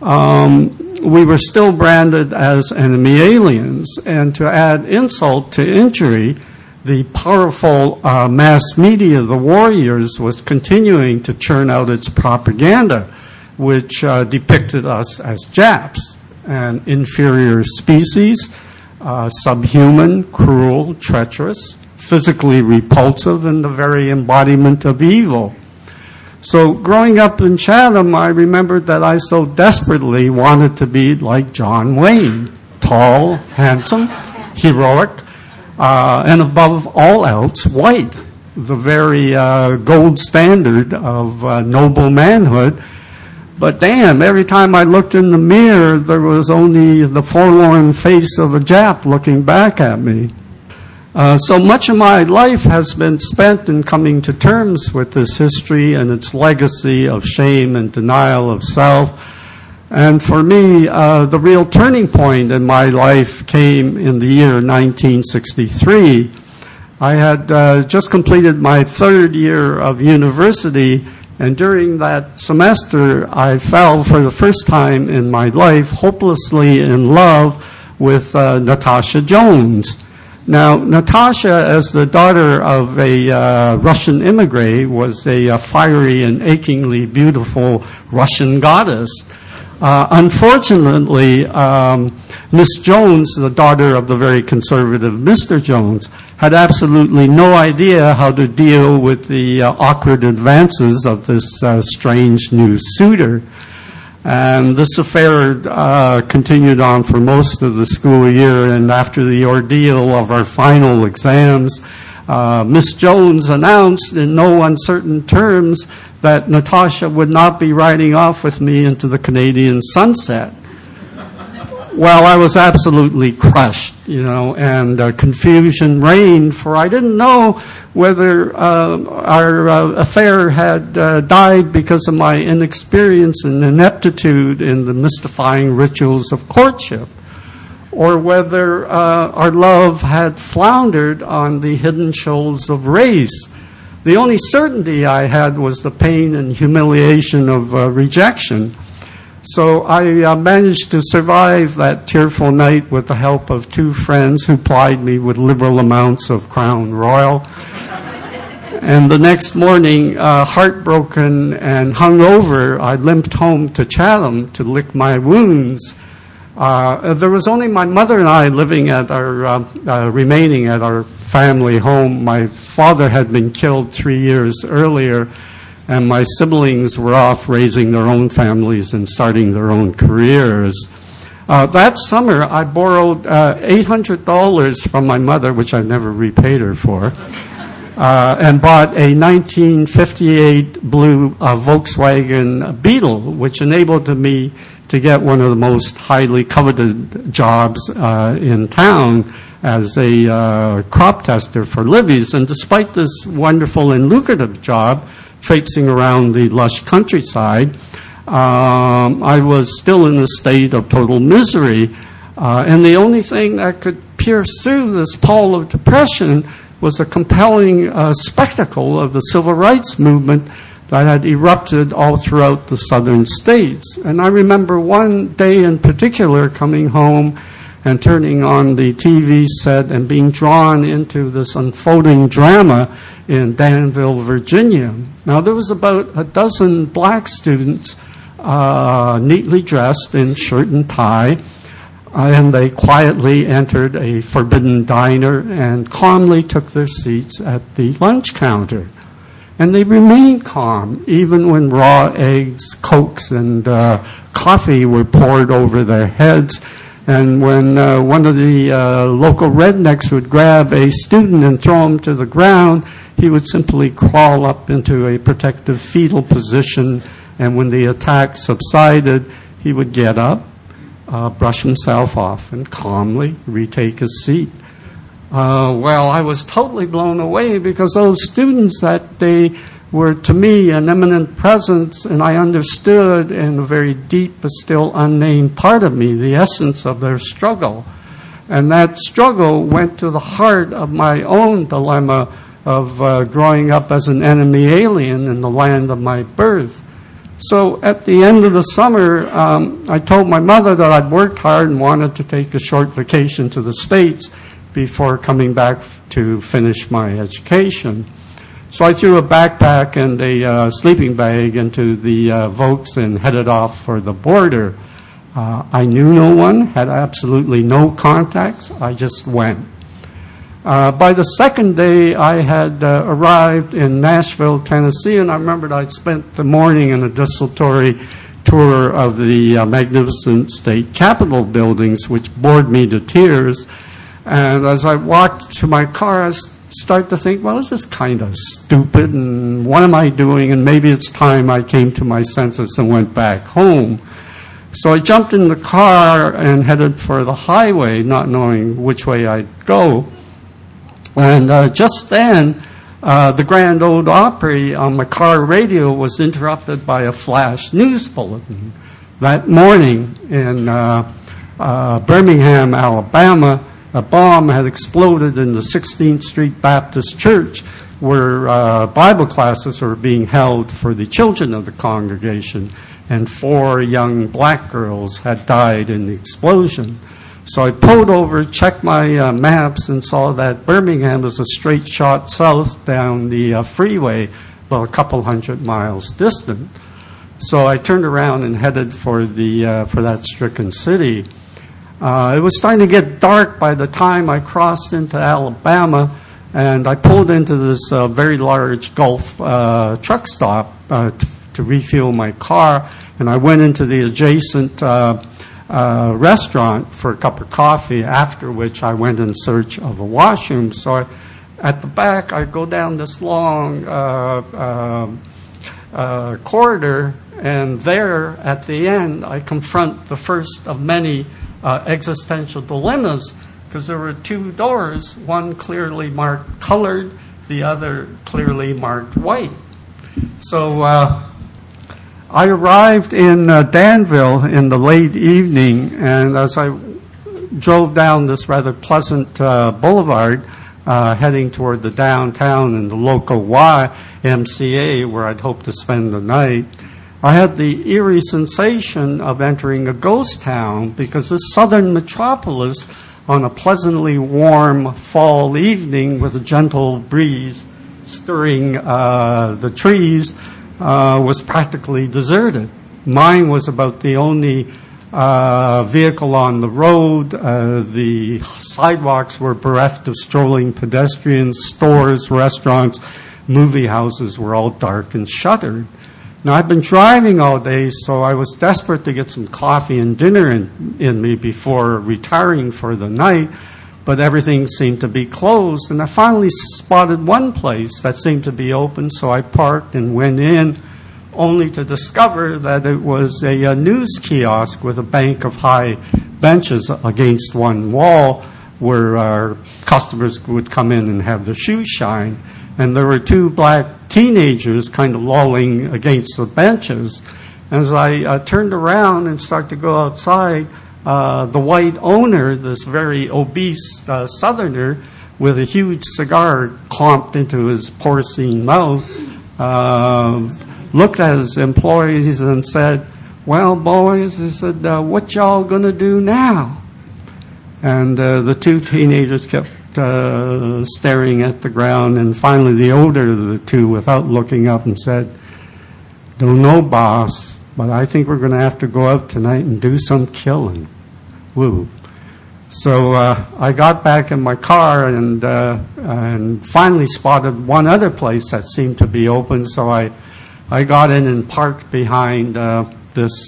we were still branded as enemy aliens. And to add insult to injury, the powerful mass media of the war years was continuing to churn out its propaganda, which depicted us as Japs, an inferior species, subhuman, cruel, treacherous, physically repulsive, and the very embodiment of evil. So growing up in Chatham, I remembered that I so desperately wanted to be like John Wayne, tall, handsome, heroic, and above all else, white, the very gold standard of noble manhood. But damn, every time I looked in the mirror, there was only the forlorn face of a Jap looking back at me. So much of my life has been spent in coming to terms with this history and its legacy of shame and denial of self. And for me, the real turning point in my life came in the year 1963. I had just completed my third year of university, and during that semester, I fell for the first time in my life hopelessly in love with Natasha Jones. Now, Natasha, as the daughter of a Russian immigrant, was a fiery and achingly beautiful Russian goddess. Unfortunately, Miss Jones, the daughter of the very conservative Mr. Jones, had absolutely no idea how to deal with the awkward advances of this strange new suitor. And this affair continued on for most of the school year, and after the ordeal of our final exams, Miss Jones announced in no uncertain terms that Natasha would not be riding off with me into the Canadian sunset. Well, I was absolutely crushed, and confusion reigned, for I didn't know whether our affair had died because of my inexperience and ineptitude in the mystifying rituals of courtship, or whether our love had floundered on the hidden shoals of race. The only certainty I had was the pain and humiliation of rejection. So I managed to survive that tearful night with the help of two friends who plied me with liberal amounts of Crown Royal. And the next morning, heartbroken and hungover, I limped home to Chatham to lick my wounds. There was only my mother and I living at remaining at our family home. My father had been killed 3 years earlier, and my siblings were off raising their own families and starting their own careers. That summer, I borrowed $800 from my mother, which I never repaid her for, and bought a 1958 blue Volkswagen Beetle, which enabled me to get one of the most highly coveted jobs in town as a crop tester for Libby's. And despite this wonderful and lucrative job, traipsing around the lush countryside, I was still in a state of total misery. And the only thing that could pierce through this pall of depression was a compelling spectacle of the civil rights movement that had erupted all throughout the southern states. And I remember one day in particular coming home and turning on the TV set and being drawn into this unfolding drama in Danville, Virginia. Now, there was about a dozen black students neatly dressed in shirt and tie, And they quietly entered a forbidden diner and calmly took their seats at the lunch counter. And they remained calm, even when raw eggs, Cokes, and coffee were poured over their heads. And when one of the local rednecks would grab a student and throw him to the ground, he would simply crawl up into a protective fetal position. And when the attack subsided, he would get up, brush himself off, and calmly retake his seat. Well, I was totally blown away because those students, that they were to me an eminent presence, and I understood in a very deep but still unnamed part of me the essence of their struggle. And that struggle went to the heart of my own dilemma of growing up as an enemy alien in the land of my birth. So at the end of the summer, I told my mother that I'd worked hard and wanted to take a short vacation to the States before coming back to finish my education. So I threw a backpack and a sleeping bag into the Vokes and headed off for the border. I knew no one, had absolutely no contacts. I just went. By the second day, I had arrived in Nashville, Tennessee, and I remembered I'd spent the morning in a desultory tour of the magnificent state capitol buildings, which bored me to tears. And as I walked to my car, I started to think, well, this is kind of stupid, and what am I doing? And maybe it's time I came to my senses and went back home. So I jumped in the car and headed for the highway, not knowing which way I'd go. And just then, the Grand Ole Opry on my car radio was interrupted by a flash news bulletin. That morning in Birmingham, Alabama, a bomb had exploded in the 16th Street Baptist Church, where Bible classes were being held for the children of the congregation, and 4 young black girls had died in the explosion. So I pulled over, checked my maps, and saw that Birmingham was a straight shot south down the freeway, about a couple hundred miles distant. So I turned around and headed for that stricken city. It was starting to get dark by the time I crossed into Alabama, and I pulled into this very large Gulf truck stop to refuel my car, and I went into the adjacent restaurant for a cup of coffee, after which I went in search of a washroom. So at the back, I go down this long corridor, and there at the end, I confront the first of many existential dilemmas, because there were 2 doors, one clearly marked colored, the other clearly marked white. So I arrived in Danville in the late evening, and as I drove down this rather pleasant boulevard, heading toward the downtown and the local YMCA where I'd hoped to spend the night, I had the eerie sensation of entering a ghost town, because this southern metropolis, on a pleasantly warm fall evening with a gentle breeze stirring the trees, was practically deserted. Mine was about the only vehicle on the road. The sidewalks were bereft of strolling pedestrians. Stores, restaurants, movie houses were all dark and shuttered. Now, I've been driving all day, so I was desperate to get some coffee and dinner in me before retiring for the night, but everything seemed to be closed. And I finally spotted one place that seemed to be open, so I parked and went in, only to discover that it was a news kiosk with a bank of high benches against one wall where our customers would come in and have their shoes shine. And there were 2 black teenagers kind of lolling against the benches. As I turned around and started to go outside, the white owner, this very obese southerner with a huge cigar clamped into his porcine mouth, looked at his employees and said, "Well, boys," he said, "what y'all going to do now?" And the 2 teenagers kept staring at the ground, and finally the older of the 2, without looking up, and said, "Don't know, boss, but I think we're going to have to go out tonight and do some killing." Woo. So I got back in my car and finally spotted one other place that seemed to be open. So I got in and parked behind this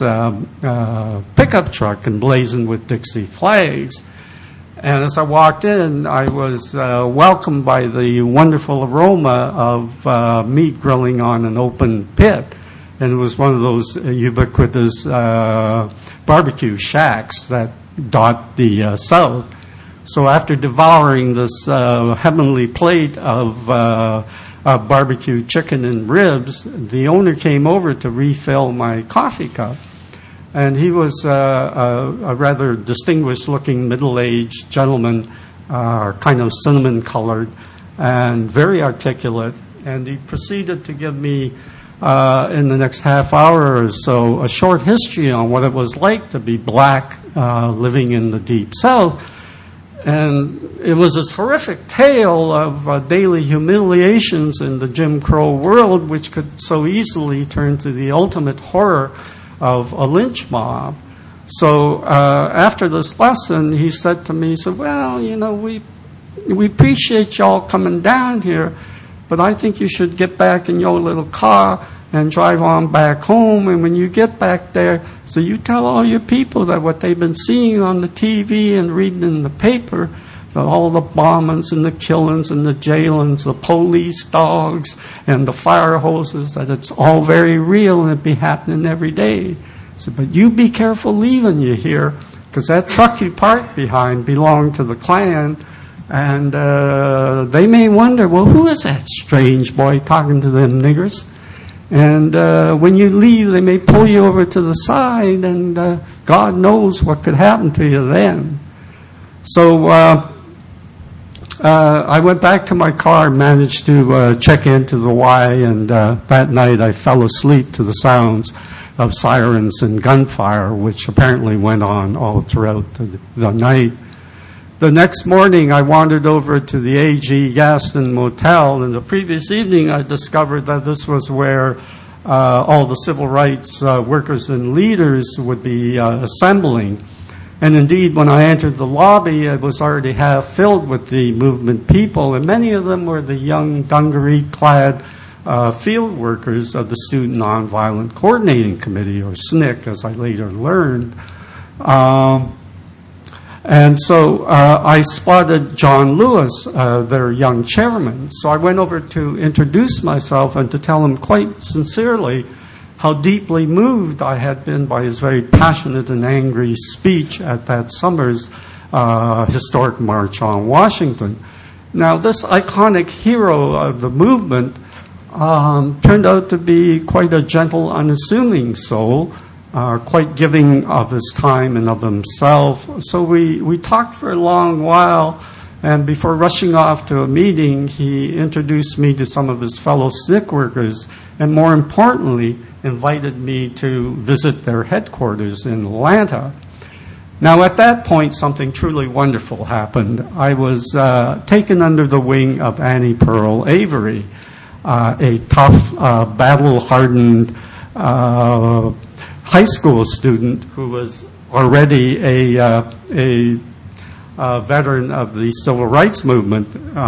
pickup truck emblazoned with Dixie flags. And as I walked in, I was welcomed by the wonderful aroma of meat grilling on an open pit. And it was one of those ubiquitous barbecue shacks that dot the South. So after devouring this heavenly plate of barbecue chicken and ribs, the owner came over to refill my coffee cup. And he was a rather distinguished-looking middle-aged gentleman, kind of cinnamon-colored, and very articulate. And he proceeded to give me, in the next half hour or so, a short history on what it was like to be black living in the Deep South. And it was this horrific tale of daily humiliations in the Jim Crow world, which could so easily turn to the ultimate horror of a lynch mob. So after this lesson, he said to me, he said, well, you know, we appreciate y'all coming down here, but I think you should get back in your little car and drive on back home. And when you get back there, so you tell all your people that what they've been seeing on the TV and reading in the paper, that all the bombings and the killings and the jailings, the police dogs and the fire hoses, that it's all very real and it be happening every day. So, but you be careful leaving you here, because that truck you parked behind belonged to the Klan, and they may wonder, well, who is that strange boy talking to them niggers? And when you leave, they may pull you over to the side, and God knows what could happen to you then. So I went back to my car, managed to check into the Y, and that night I fell asleep to the sounds of sirens and gunfire, which apparently went on all throughout the night. The next morning, I wandered over to the A.G. Gaston Motel, and the previous evening I discovered that this was where all the civil rights workers and leaders would be assembling. And indeed, when I entered the lobby, it was already half filled with the movement people, and many of them were the young dungaree-clad field workers of the Student Nonviolent Coordinating Committee, or SNCC, as I later learned. And so I spotted John Lewis, their young chairman. So I went over to introduce myself and to tell him quite sincerely how deeply moved I had been by his very passionate and angry speech at that summer's historic March on Washington. Now, this iconic hero of the movement turned out to be quite a gentle, unassuming soul, quite giving of his time and of himself. So we talked for a long while, and before rushing off to a meeting, he introduced me to some of his fellow SNCC workers, and more importantly, invited me to visit their headquarters in Atlanta. Now, at that point, something truly wonderful happened. I was taken under the wing of Annie Pearl Avery, a tough, battle-hardened high school student who was already a veteran of the civil rights movement.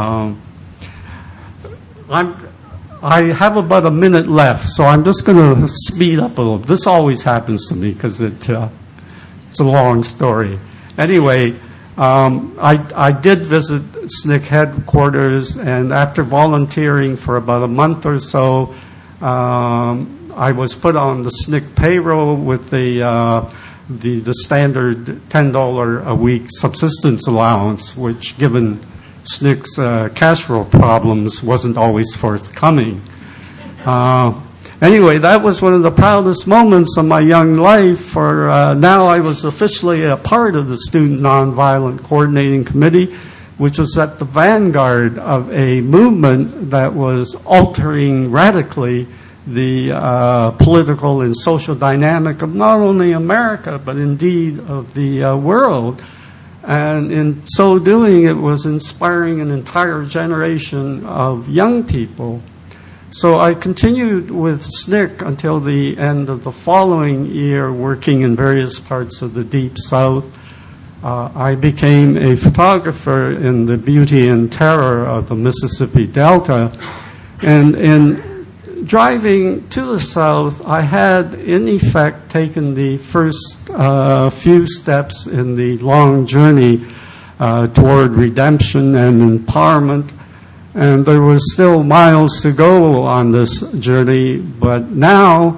I have about a minute left, so I'm just going to speed up a little. This always happens to me because it's a long story. Anyway, I did visit SNCC headquarters, and after volunteering for about a month or so, I was put on the SNCC payroll with the standard $10 a week subsistence allowance, which, given SNCC's cash flow problems, wasn't always forthcoming. Anyway, that was one of the proudest moments of my young life, for now I was officially a part of the Student Nonviolent Coordinating Committee, which was at the vanguard of a movement that was altering radically the political and social dynamic of not only America, but indeed of the world. And in so doing, it was inspiring an entire generation of young people. So I continued with SNCC until the end of the following year, working in various parts of the Deep South. I became a photographer in the beauty and terror of the Mississippi Delta. And in driving to the south, I had, in effect, taken the first few steps in the long journey toward redemption and empowerment. And there was still miles to go on this journey, but now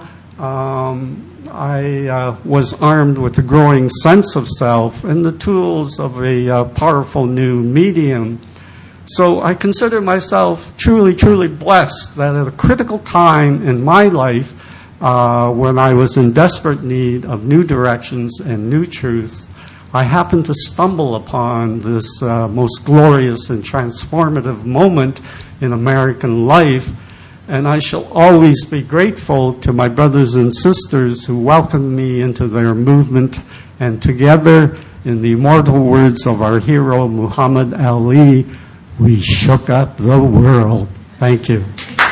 I was armed with a growing sense of self and the tools of a powerful new medium. So I consider myself truly, truly blessed that at a critical time in my life, when I was in desperate need of new directions and new truth, I happened to stumble upon this most glorious and transformative moment in American life. And I shall always be grateful to my brothers and sisters who welcomed me into their movement. And together, in the immortal words of our hero, Muhammad Ali, we shook up the world. Thank you.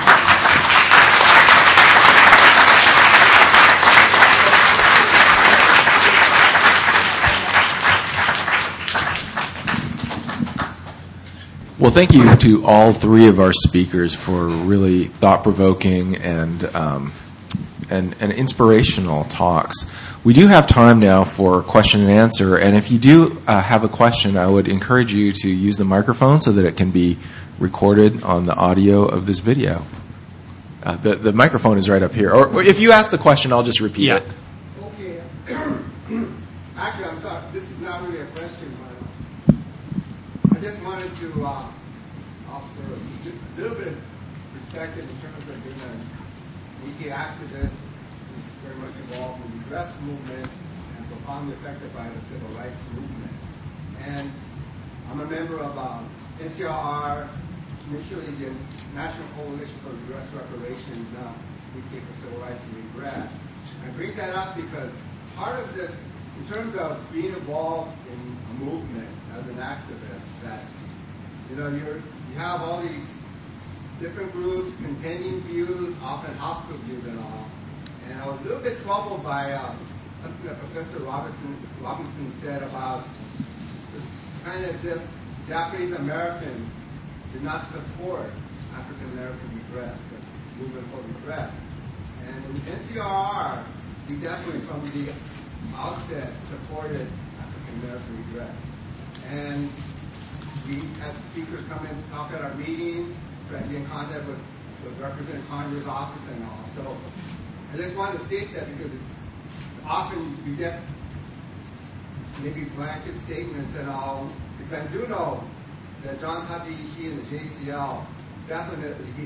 Well, thank you to all three of our speakers for really thought-provoking and inspirational talks. We do have time now for question and answer, and if you do have a question, I would encourage you to use the microphone so that it can be recorded on the audio of this video. The microphone is right up here. Or if you ask the question, I'll just repeat it. Okay. Actually, I'm sorry. This is not really a question, but I just wanted to offer a little bit of perspective in terms of being an Nikkei activist who's very much involved in the redress movement and profoundly affected by the civil rights movement. And I'm a member of NCRR, initially the National Coalition for Redress Reparations, now Nikkei for Civil Rights and Redress. I bring that up because part of this, in terms of being involved in a movement as an activist, that you have all these different groups containing views, often hostile views and all. And I was a little bit troubled by something that Professor Robinson said about this kind of as if Japanese Americans did not support African American redress, the movement for redress. And in NCRR, we definitely from the outset supported African American redress. And we had speakers come in and talk at our meetings, try to be in contact with Representative Conjur's office and all. So I just wanted to state that because it's often you get maybe blanket statements and all, because I do know that John Takeishi and the JCL definitely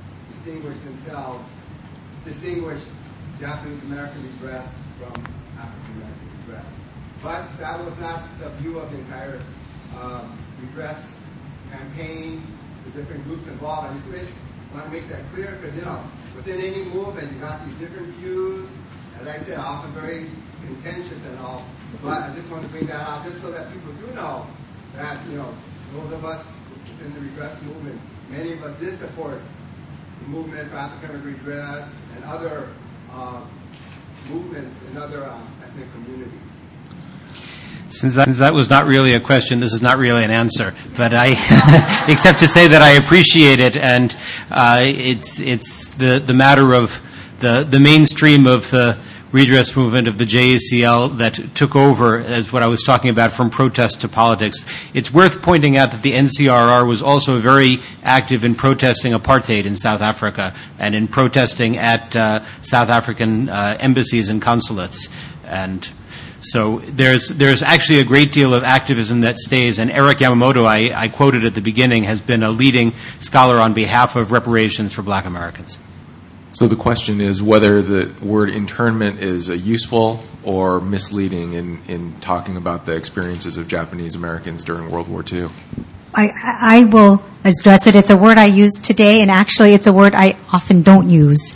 distinguished Japanese American redress from African American redress. But that was not the view of the entire redress campaign, the different groups involved. I just want to make that clear because, within any movement, you got these different views. As I said, often very contentious and all. But I just want to bring that out just so that people do know that, those of us within the redress movement, many of us did support the movement for African American redress and other movements in other ethnic communities. Since that was not really a question, this is not really an answer. But except to say that I appreciate it, and it's the matter of the mainstream of the redress movement of the JACL that took over, as what I was talking about, from protest to politics. It's worth pointing out that the NCRR was also very active in protesting apartheid in South Africa and in protesting at South African embassies and consulates. And so there's actually a great deal of activism that stays. And Eric Yamamoto, I quoted at the beginning, has been a leading scholar on behalf of reparations for Black Americans. So the question is whether the word internment is useful or misleading in talking about the experiences of Japanese Americans during World War II. I will address it. It's a word I use today, and actually it's a word I often don't use.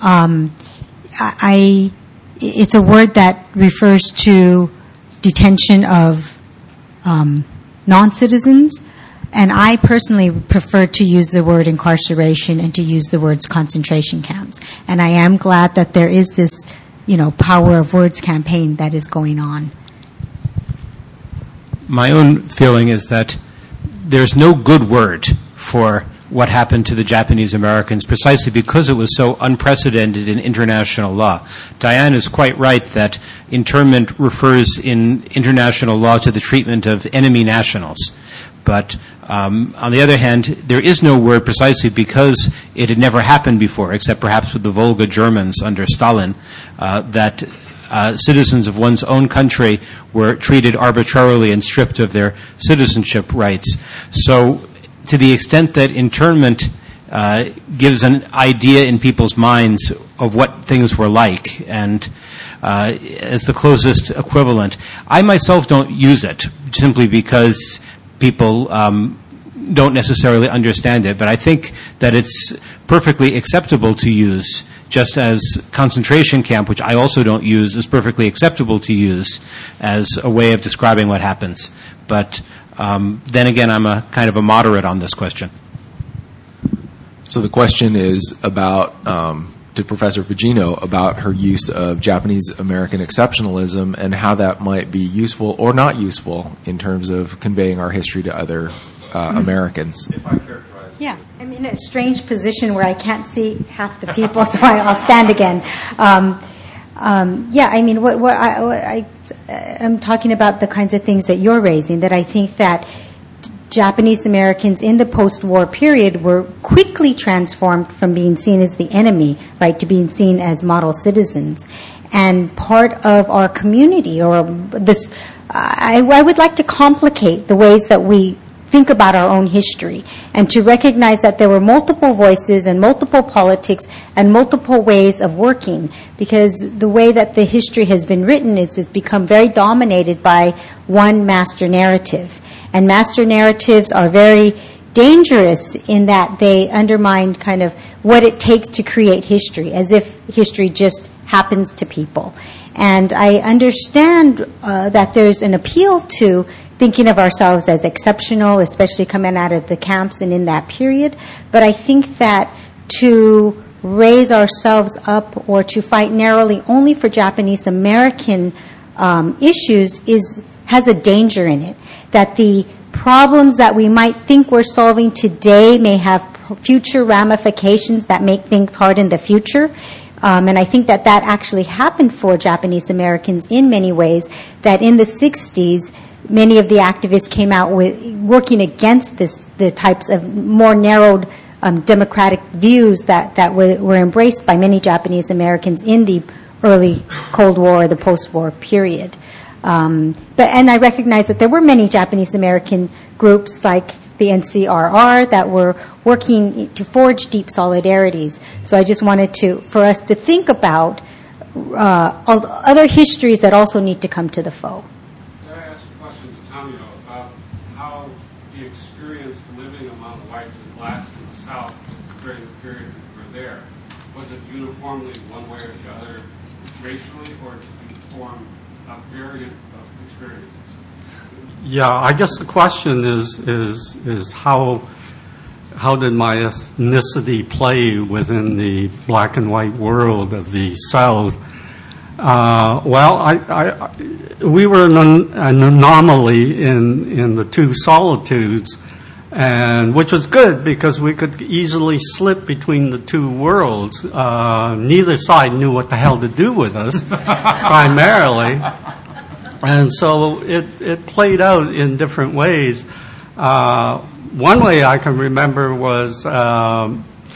It's a word that refers to detention of non-citizens. And I personally prefer to use the word incarceration and to use the words concentration camps. And I am glad that there is this, power of words campaign that is going on. my own feeling is that there's no good word for what happened to the Japanese Americans precisely because it was so unprecedented in international law. Diane is quite right that internment refers in international law to the treatment of enemy nationals. But on the other hand, there is no word precisely because it had never happened before, except perhaps with the Volga Germans under Stalin, that citizens of one's own country were treated arbitrarily and stripped of their citizenship rights. So to the extent that internment gives an idea in people's minds of what things were like and as the closest equivalent, I myself don't use it simply because people don't necessarily understand it, but I think that it's perfectly acceptable to use, just as concentration camp, which I also don't use, is perfectly acceptable to use as a way of describing what happens. But then again, I'm a kind of a moderate on this question. So the question is about, to Professor Fujino, about her use of Japanese American exceptionalism and how that might be useful or not useful in terms of conveying our history to other Americans. If I characterize. Yeah, I'm in a strange position where I can't see half the people, so I'll stand again. Yeah, I mean, I'm talking about the kinds of things that you're raising, that I think that Japanese Americans in the post-war period were quickly transformed from being seen as the enemy, right, to being seen as model citizens. And part of our community, or this, I would like to complicate the ways that we think about our own history and to recognize that there were multiple voices and multiple politics and multiple ways of working, because the way that the history has been written is it's become very dominated by one master narrative. And master narratives are very dangerous in that they undermine kind of what it takes to create history, as if history just happens to people. And I understand that there's an appeal to thinking of ourselves as exceptional, especially coming out of the camps and in that period. But I think that to raise ourselves up or to fight narrowly only for Japanese American issues has a danger in it. That the problems that we might think we're solving today may have future ramifications that make things hard in the future. And I think that actually happened for Japanese Americans in many ways, that in the 60s, many of the activists came out with working against the types of more narrowed democratic views that were embraced by many Japanese Americans in the early Cold War or the post-war period. And I recognize that there were many Japanese American groups like the NCRR that were working to forge deep solidarities. So I just wanted for us to think about other histories that also need to come to the fore. Can I ask a question to Tomio about how he experienced living among whites and blacks in the South during the period that you were there? Was it uniformly one way or the other racially, or did you form a variant of experiences? Yeah, I guess the question is how did my ethnicity play within the black and white world of the South? Well, we were an anomaly in the two solitudes, and which was good because we could easily slip between the two worlds. Neither side knew what the hell to do with us, primarily. And so it played out in different ways. One way I can remember was I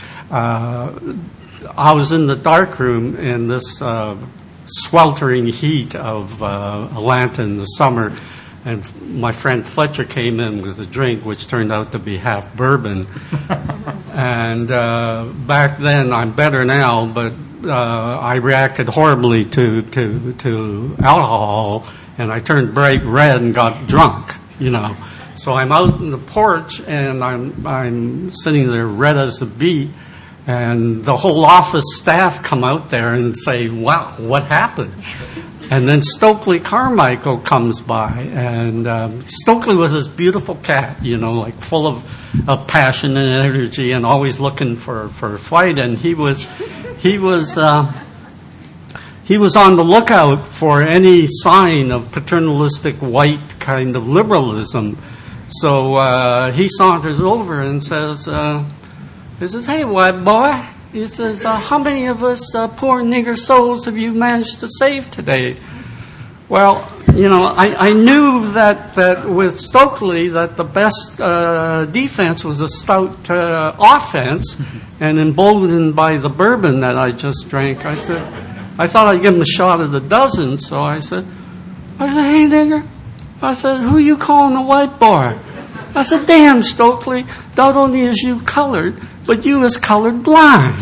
was in the darkroom in this sweltering heat of Atlanta in the summer, and my friend Fletcher came in with a drink which turned out to be half bourbon. And back then, I'm better now, but I reacted horribly to alcohol, and I turned bright red and got drunk, So I'm out on the porch, and I'm sitting there red as a beet, and the whole office staff come out there and say, "Wow, what happened?" And then Stokely Carmichael comes by, and Stokely was this beautiful cat, like full of passion and energy, and always looking for a fight. And he was he was on the lookout for any sign of paternalistic white kind of liberalism. So he saunters over and says, "Hey, white boy," he says, "how many of us poor nigger souls have you managed to save today?" Well, I knew that with Stokely that the best defense was a stout offense, and emboldened by the bourbon that I just drank, I thought I'd give him a shot of the dozen. So I said, "Hey, nigger," I said, "who you calling a white boy?" I said, "Damn, Stokely, not only is you colored, but you is colored blind."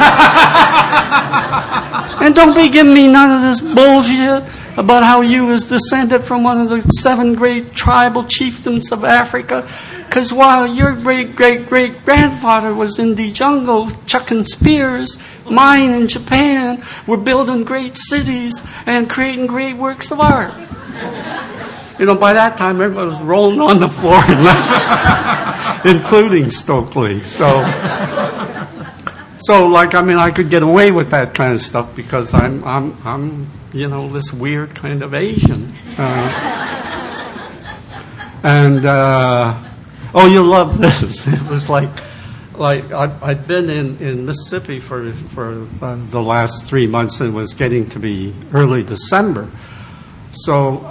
And don't be giving me none of this bullshit about how you is descended from one of the 7 great tribal chieftains of Africa. Because while your great-great-great-grandfather was in the jungle chucking spears, mine in Japan were building great cities and creating great works of art. By that time, everybody was rolling on the floor, including Stokely. So, I could get away with that kind of stuff because I'm this weird kind of Asian. You'll love this. It was like I'd been in Mississippi for the last 3 months, and it was getting to be early December. So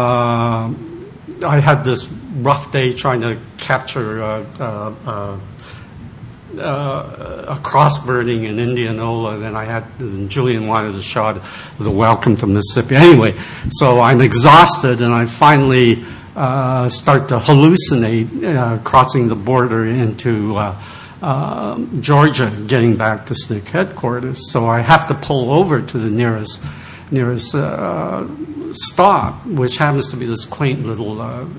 I had this rough day trying to capture a cross burning in Indianola, and Julian wanted a shot of the Welcome to Mississippi. Anyway, so I'm exhausted, and I finally start to hallucinate crossing the border into Georgia, getting back to SNCC headquarters. So I have to pull over to the nearest stop, which happens to be this quaint little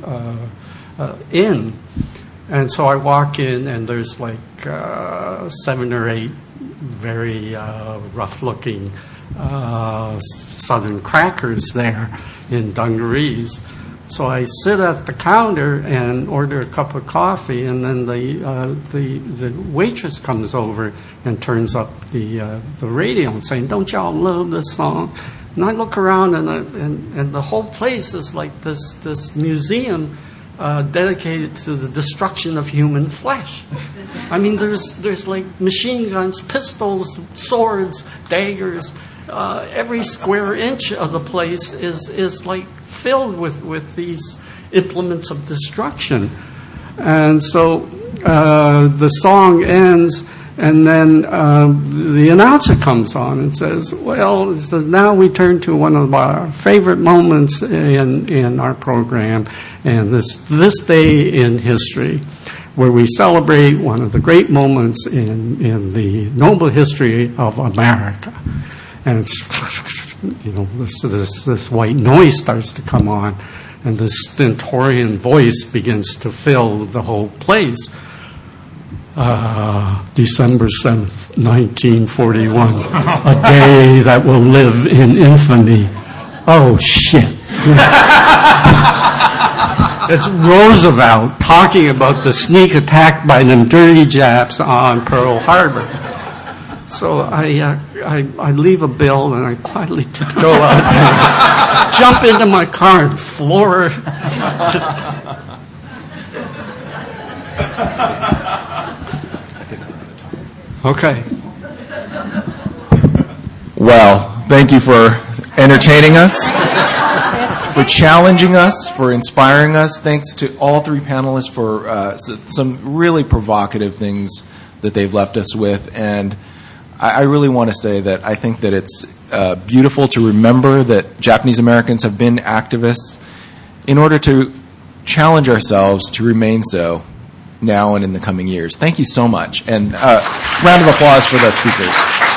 inn. And so I walk in, and there's 7 or 8 very rough-looking Southern crackers there in dungarees. So I sit at the counter and order a cup of coffee, and then the waitress comes over and turns up the radio and saying, "Don't y'all love this song?" And I look around, and the whole place is like this museum dedicated to the destruction of human flesh. I mean, there's like machine guns, pistols, swords, daggers. Every square inch of the place is like filled with these implements of destruction. And so the song ends, and then the announcer comes on and says, now we turn to one of our favorite moments in our program, and this day in history, where we celebrate one of the great moments in the noble history of America. And this white noise starts to come on, and this stentorian voice begins to fill the whole place. December 7th, 1941, a day that will live in infamy. Oh, shit. It's Roosevelt talking about the sneak attack by them dirty Japs on Pearl Harbor. So I leave a bill, and I quietly go out and jump into my car and floor it. Okay. Well, thank you for entertaining us, for challenging us, for inspiring us. Thanks to all 3 panelists for some really provocative things that they've left us with. And I really want to say that I think that it's beautiful to remember that Japanese Americans have been activists in order to challenge ourselves to remain so now and in the coming years. Thank you so much. And round of applause for the speakers.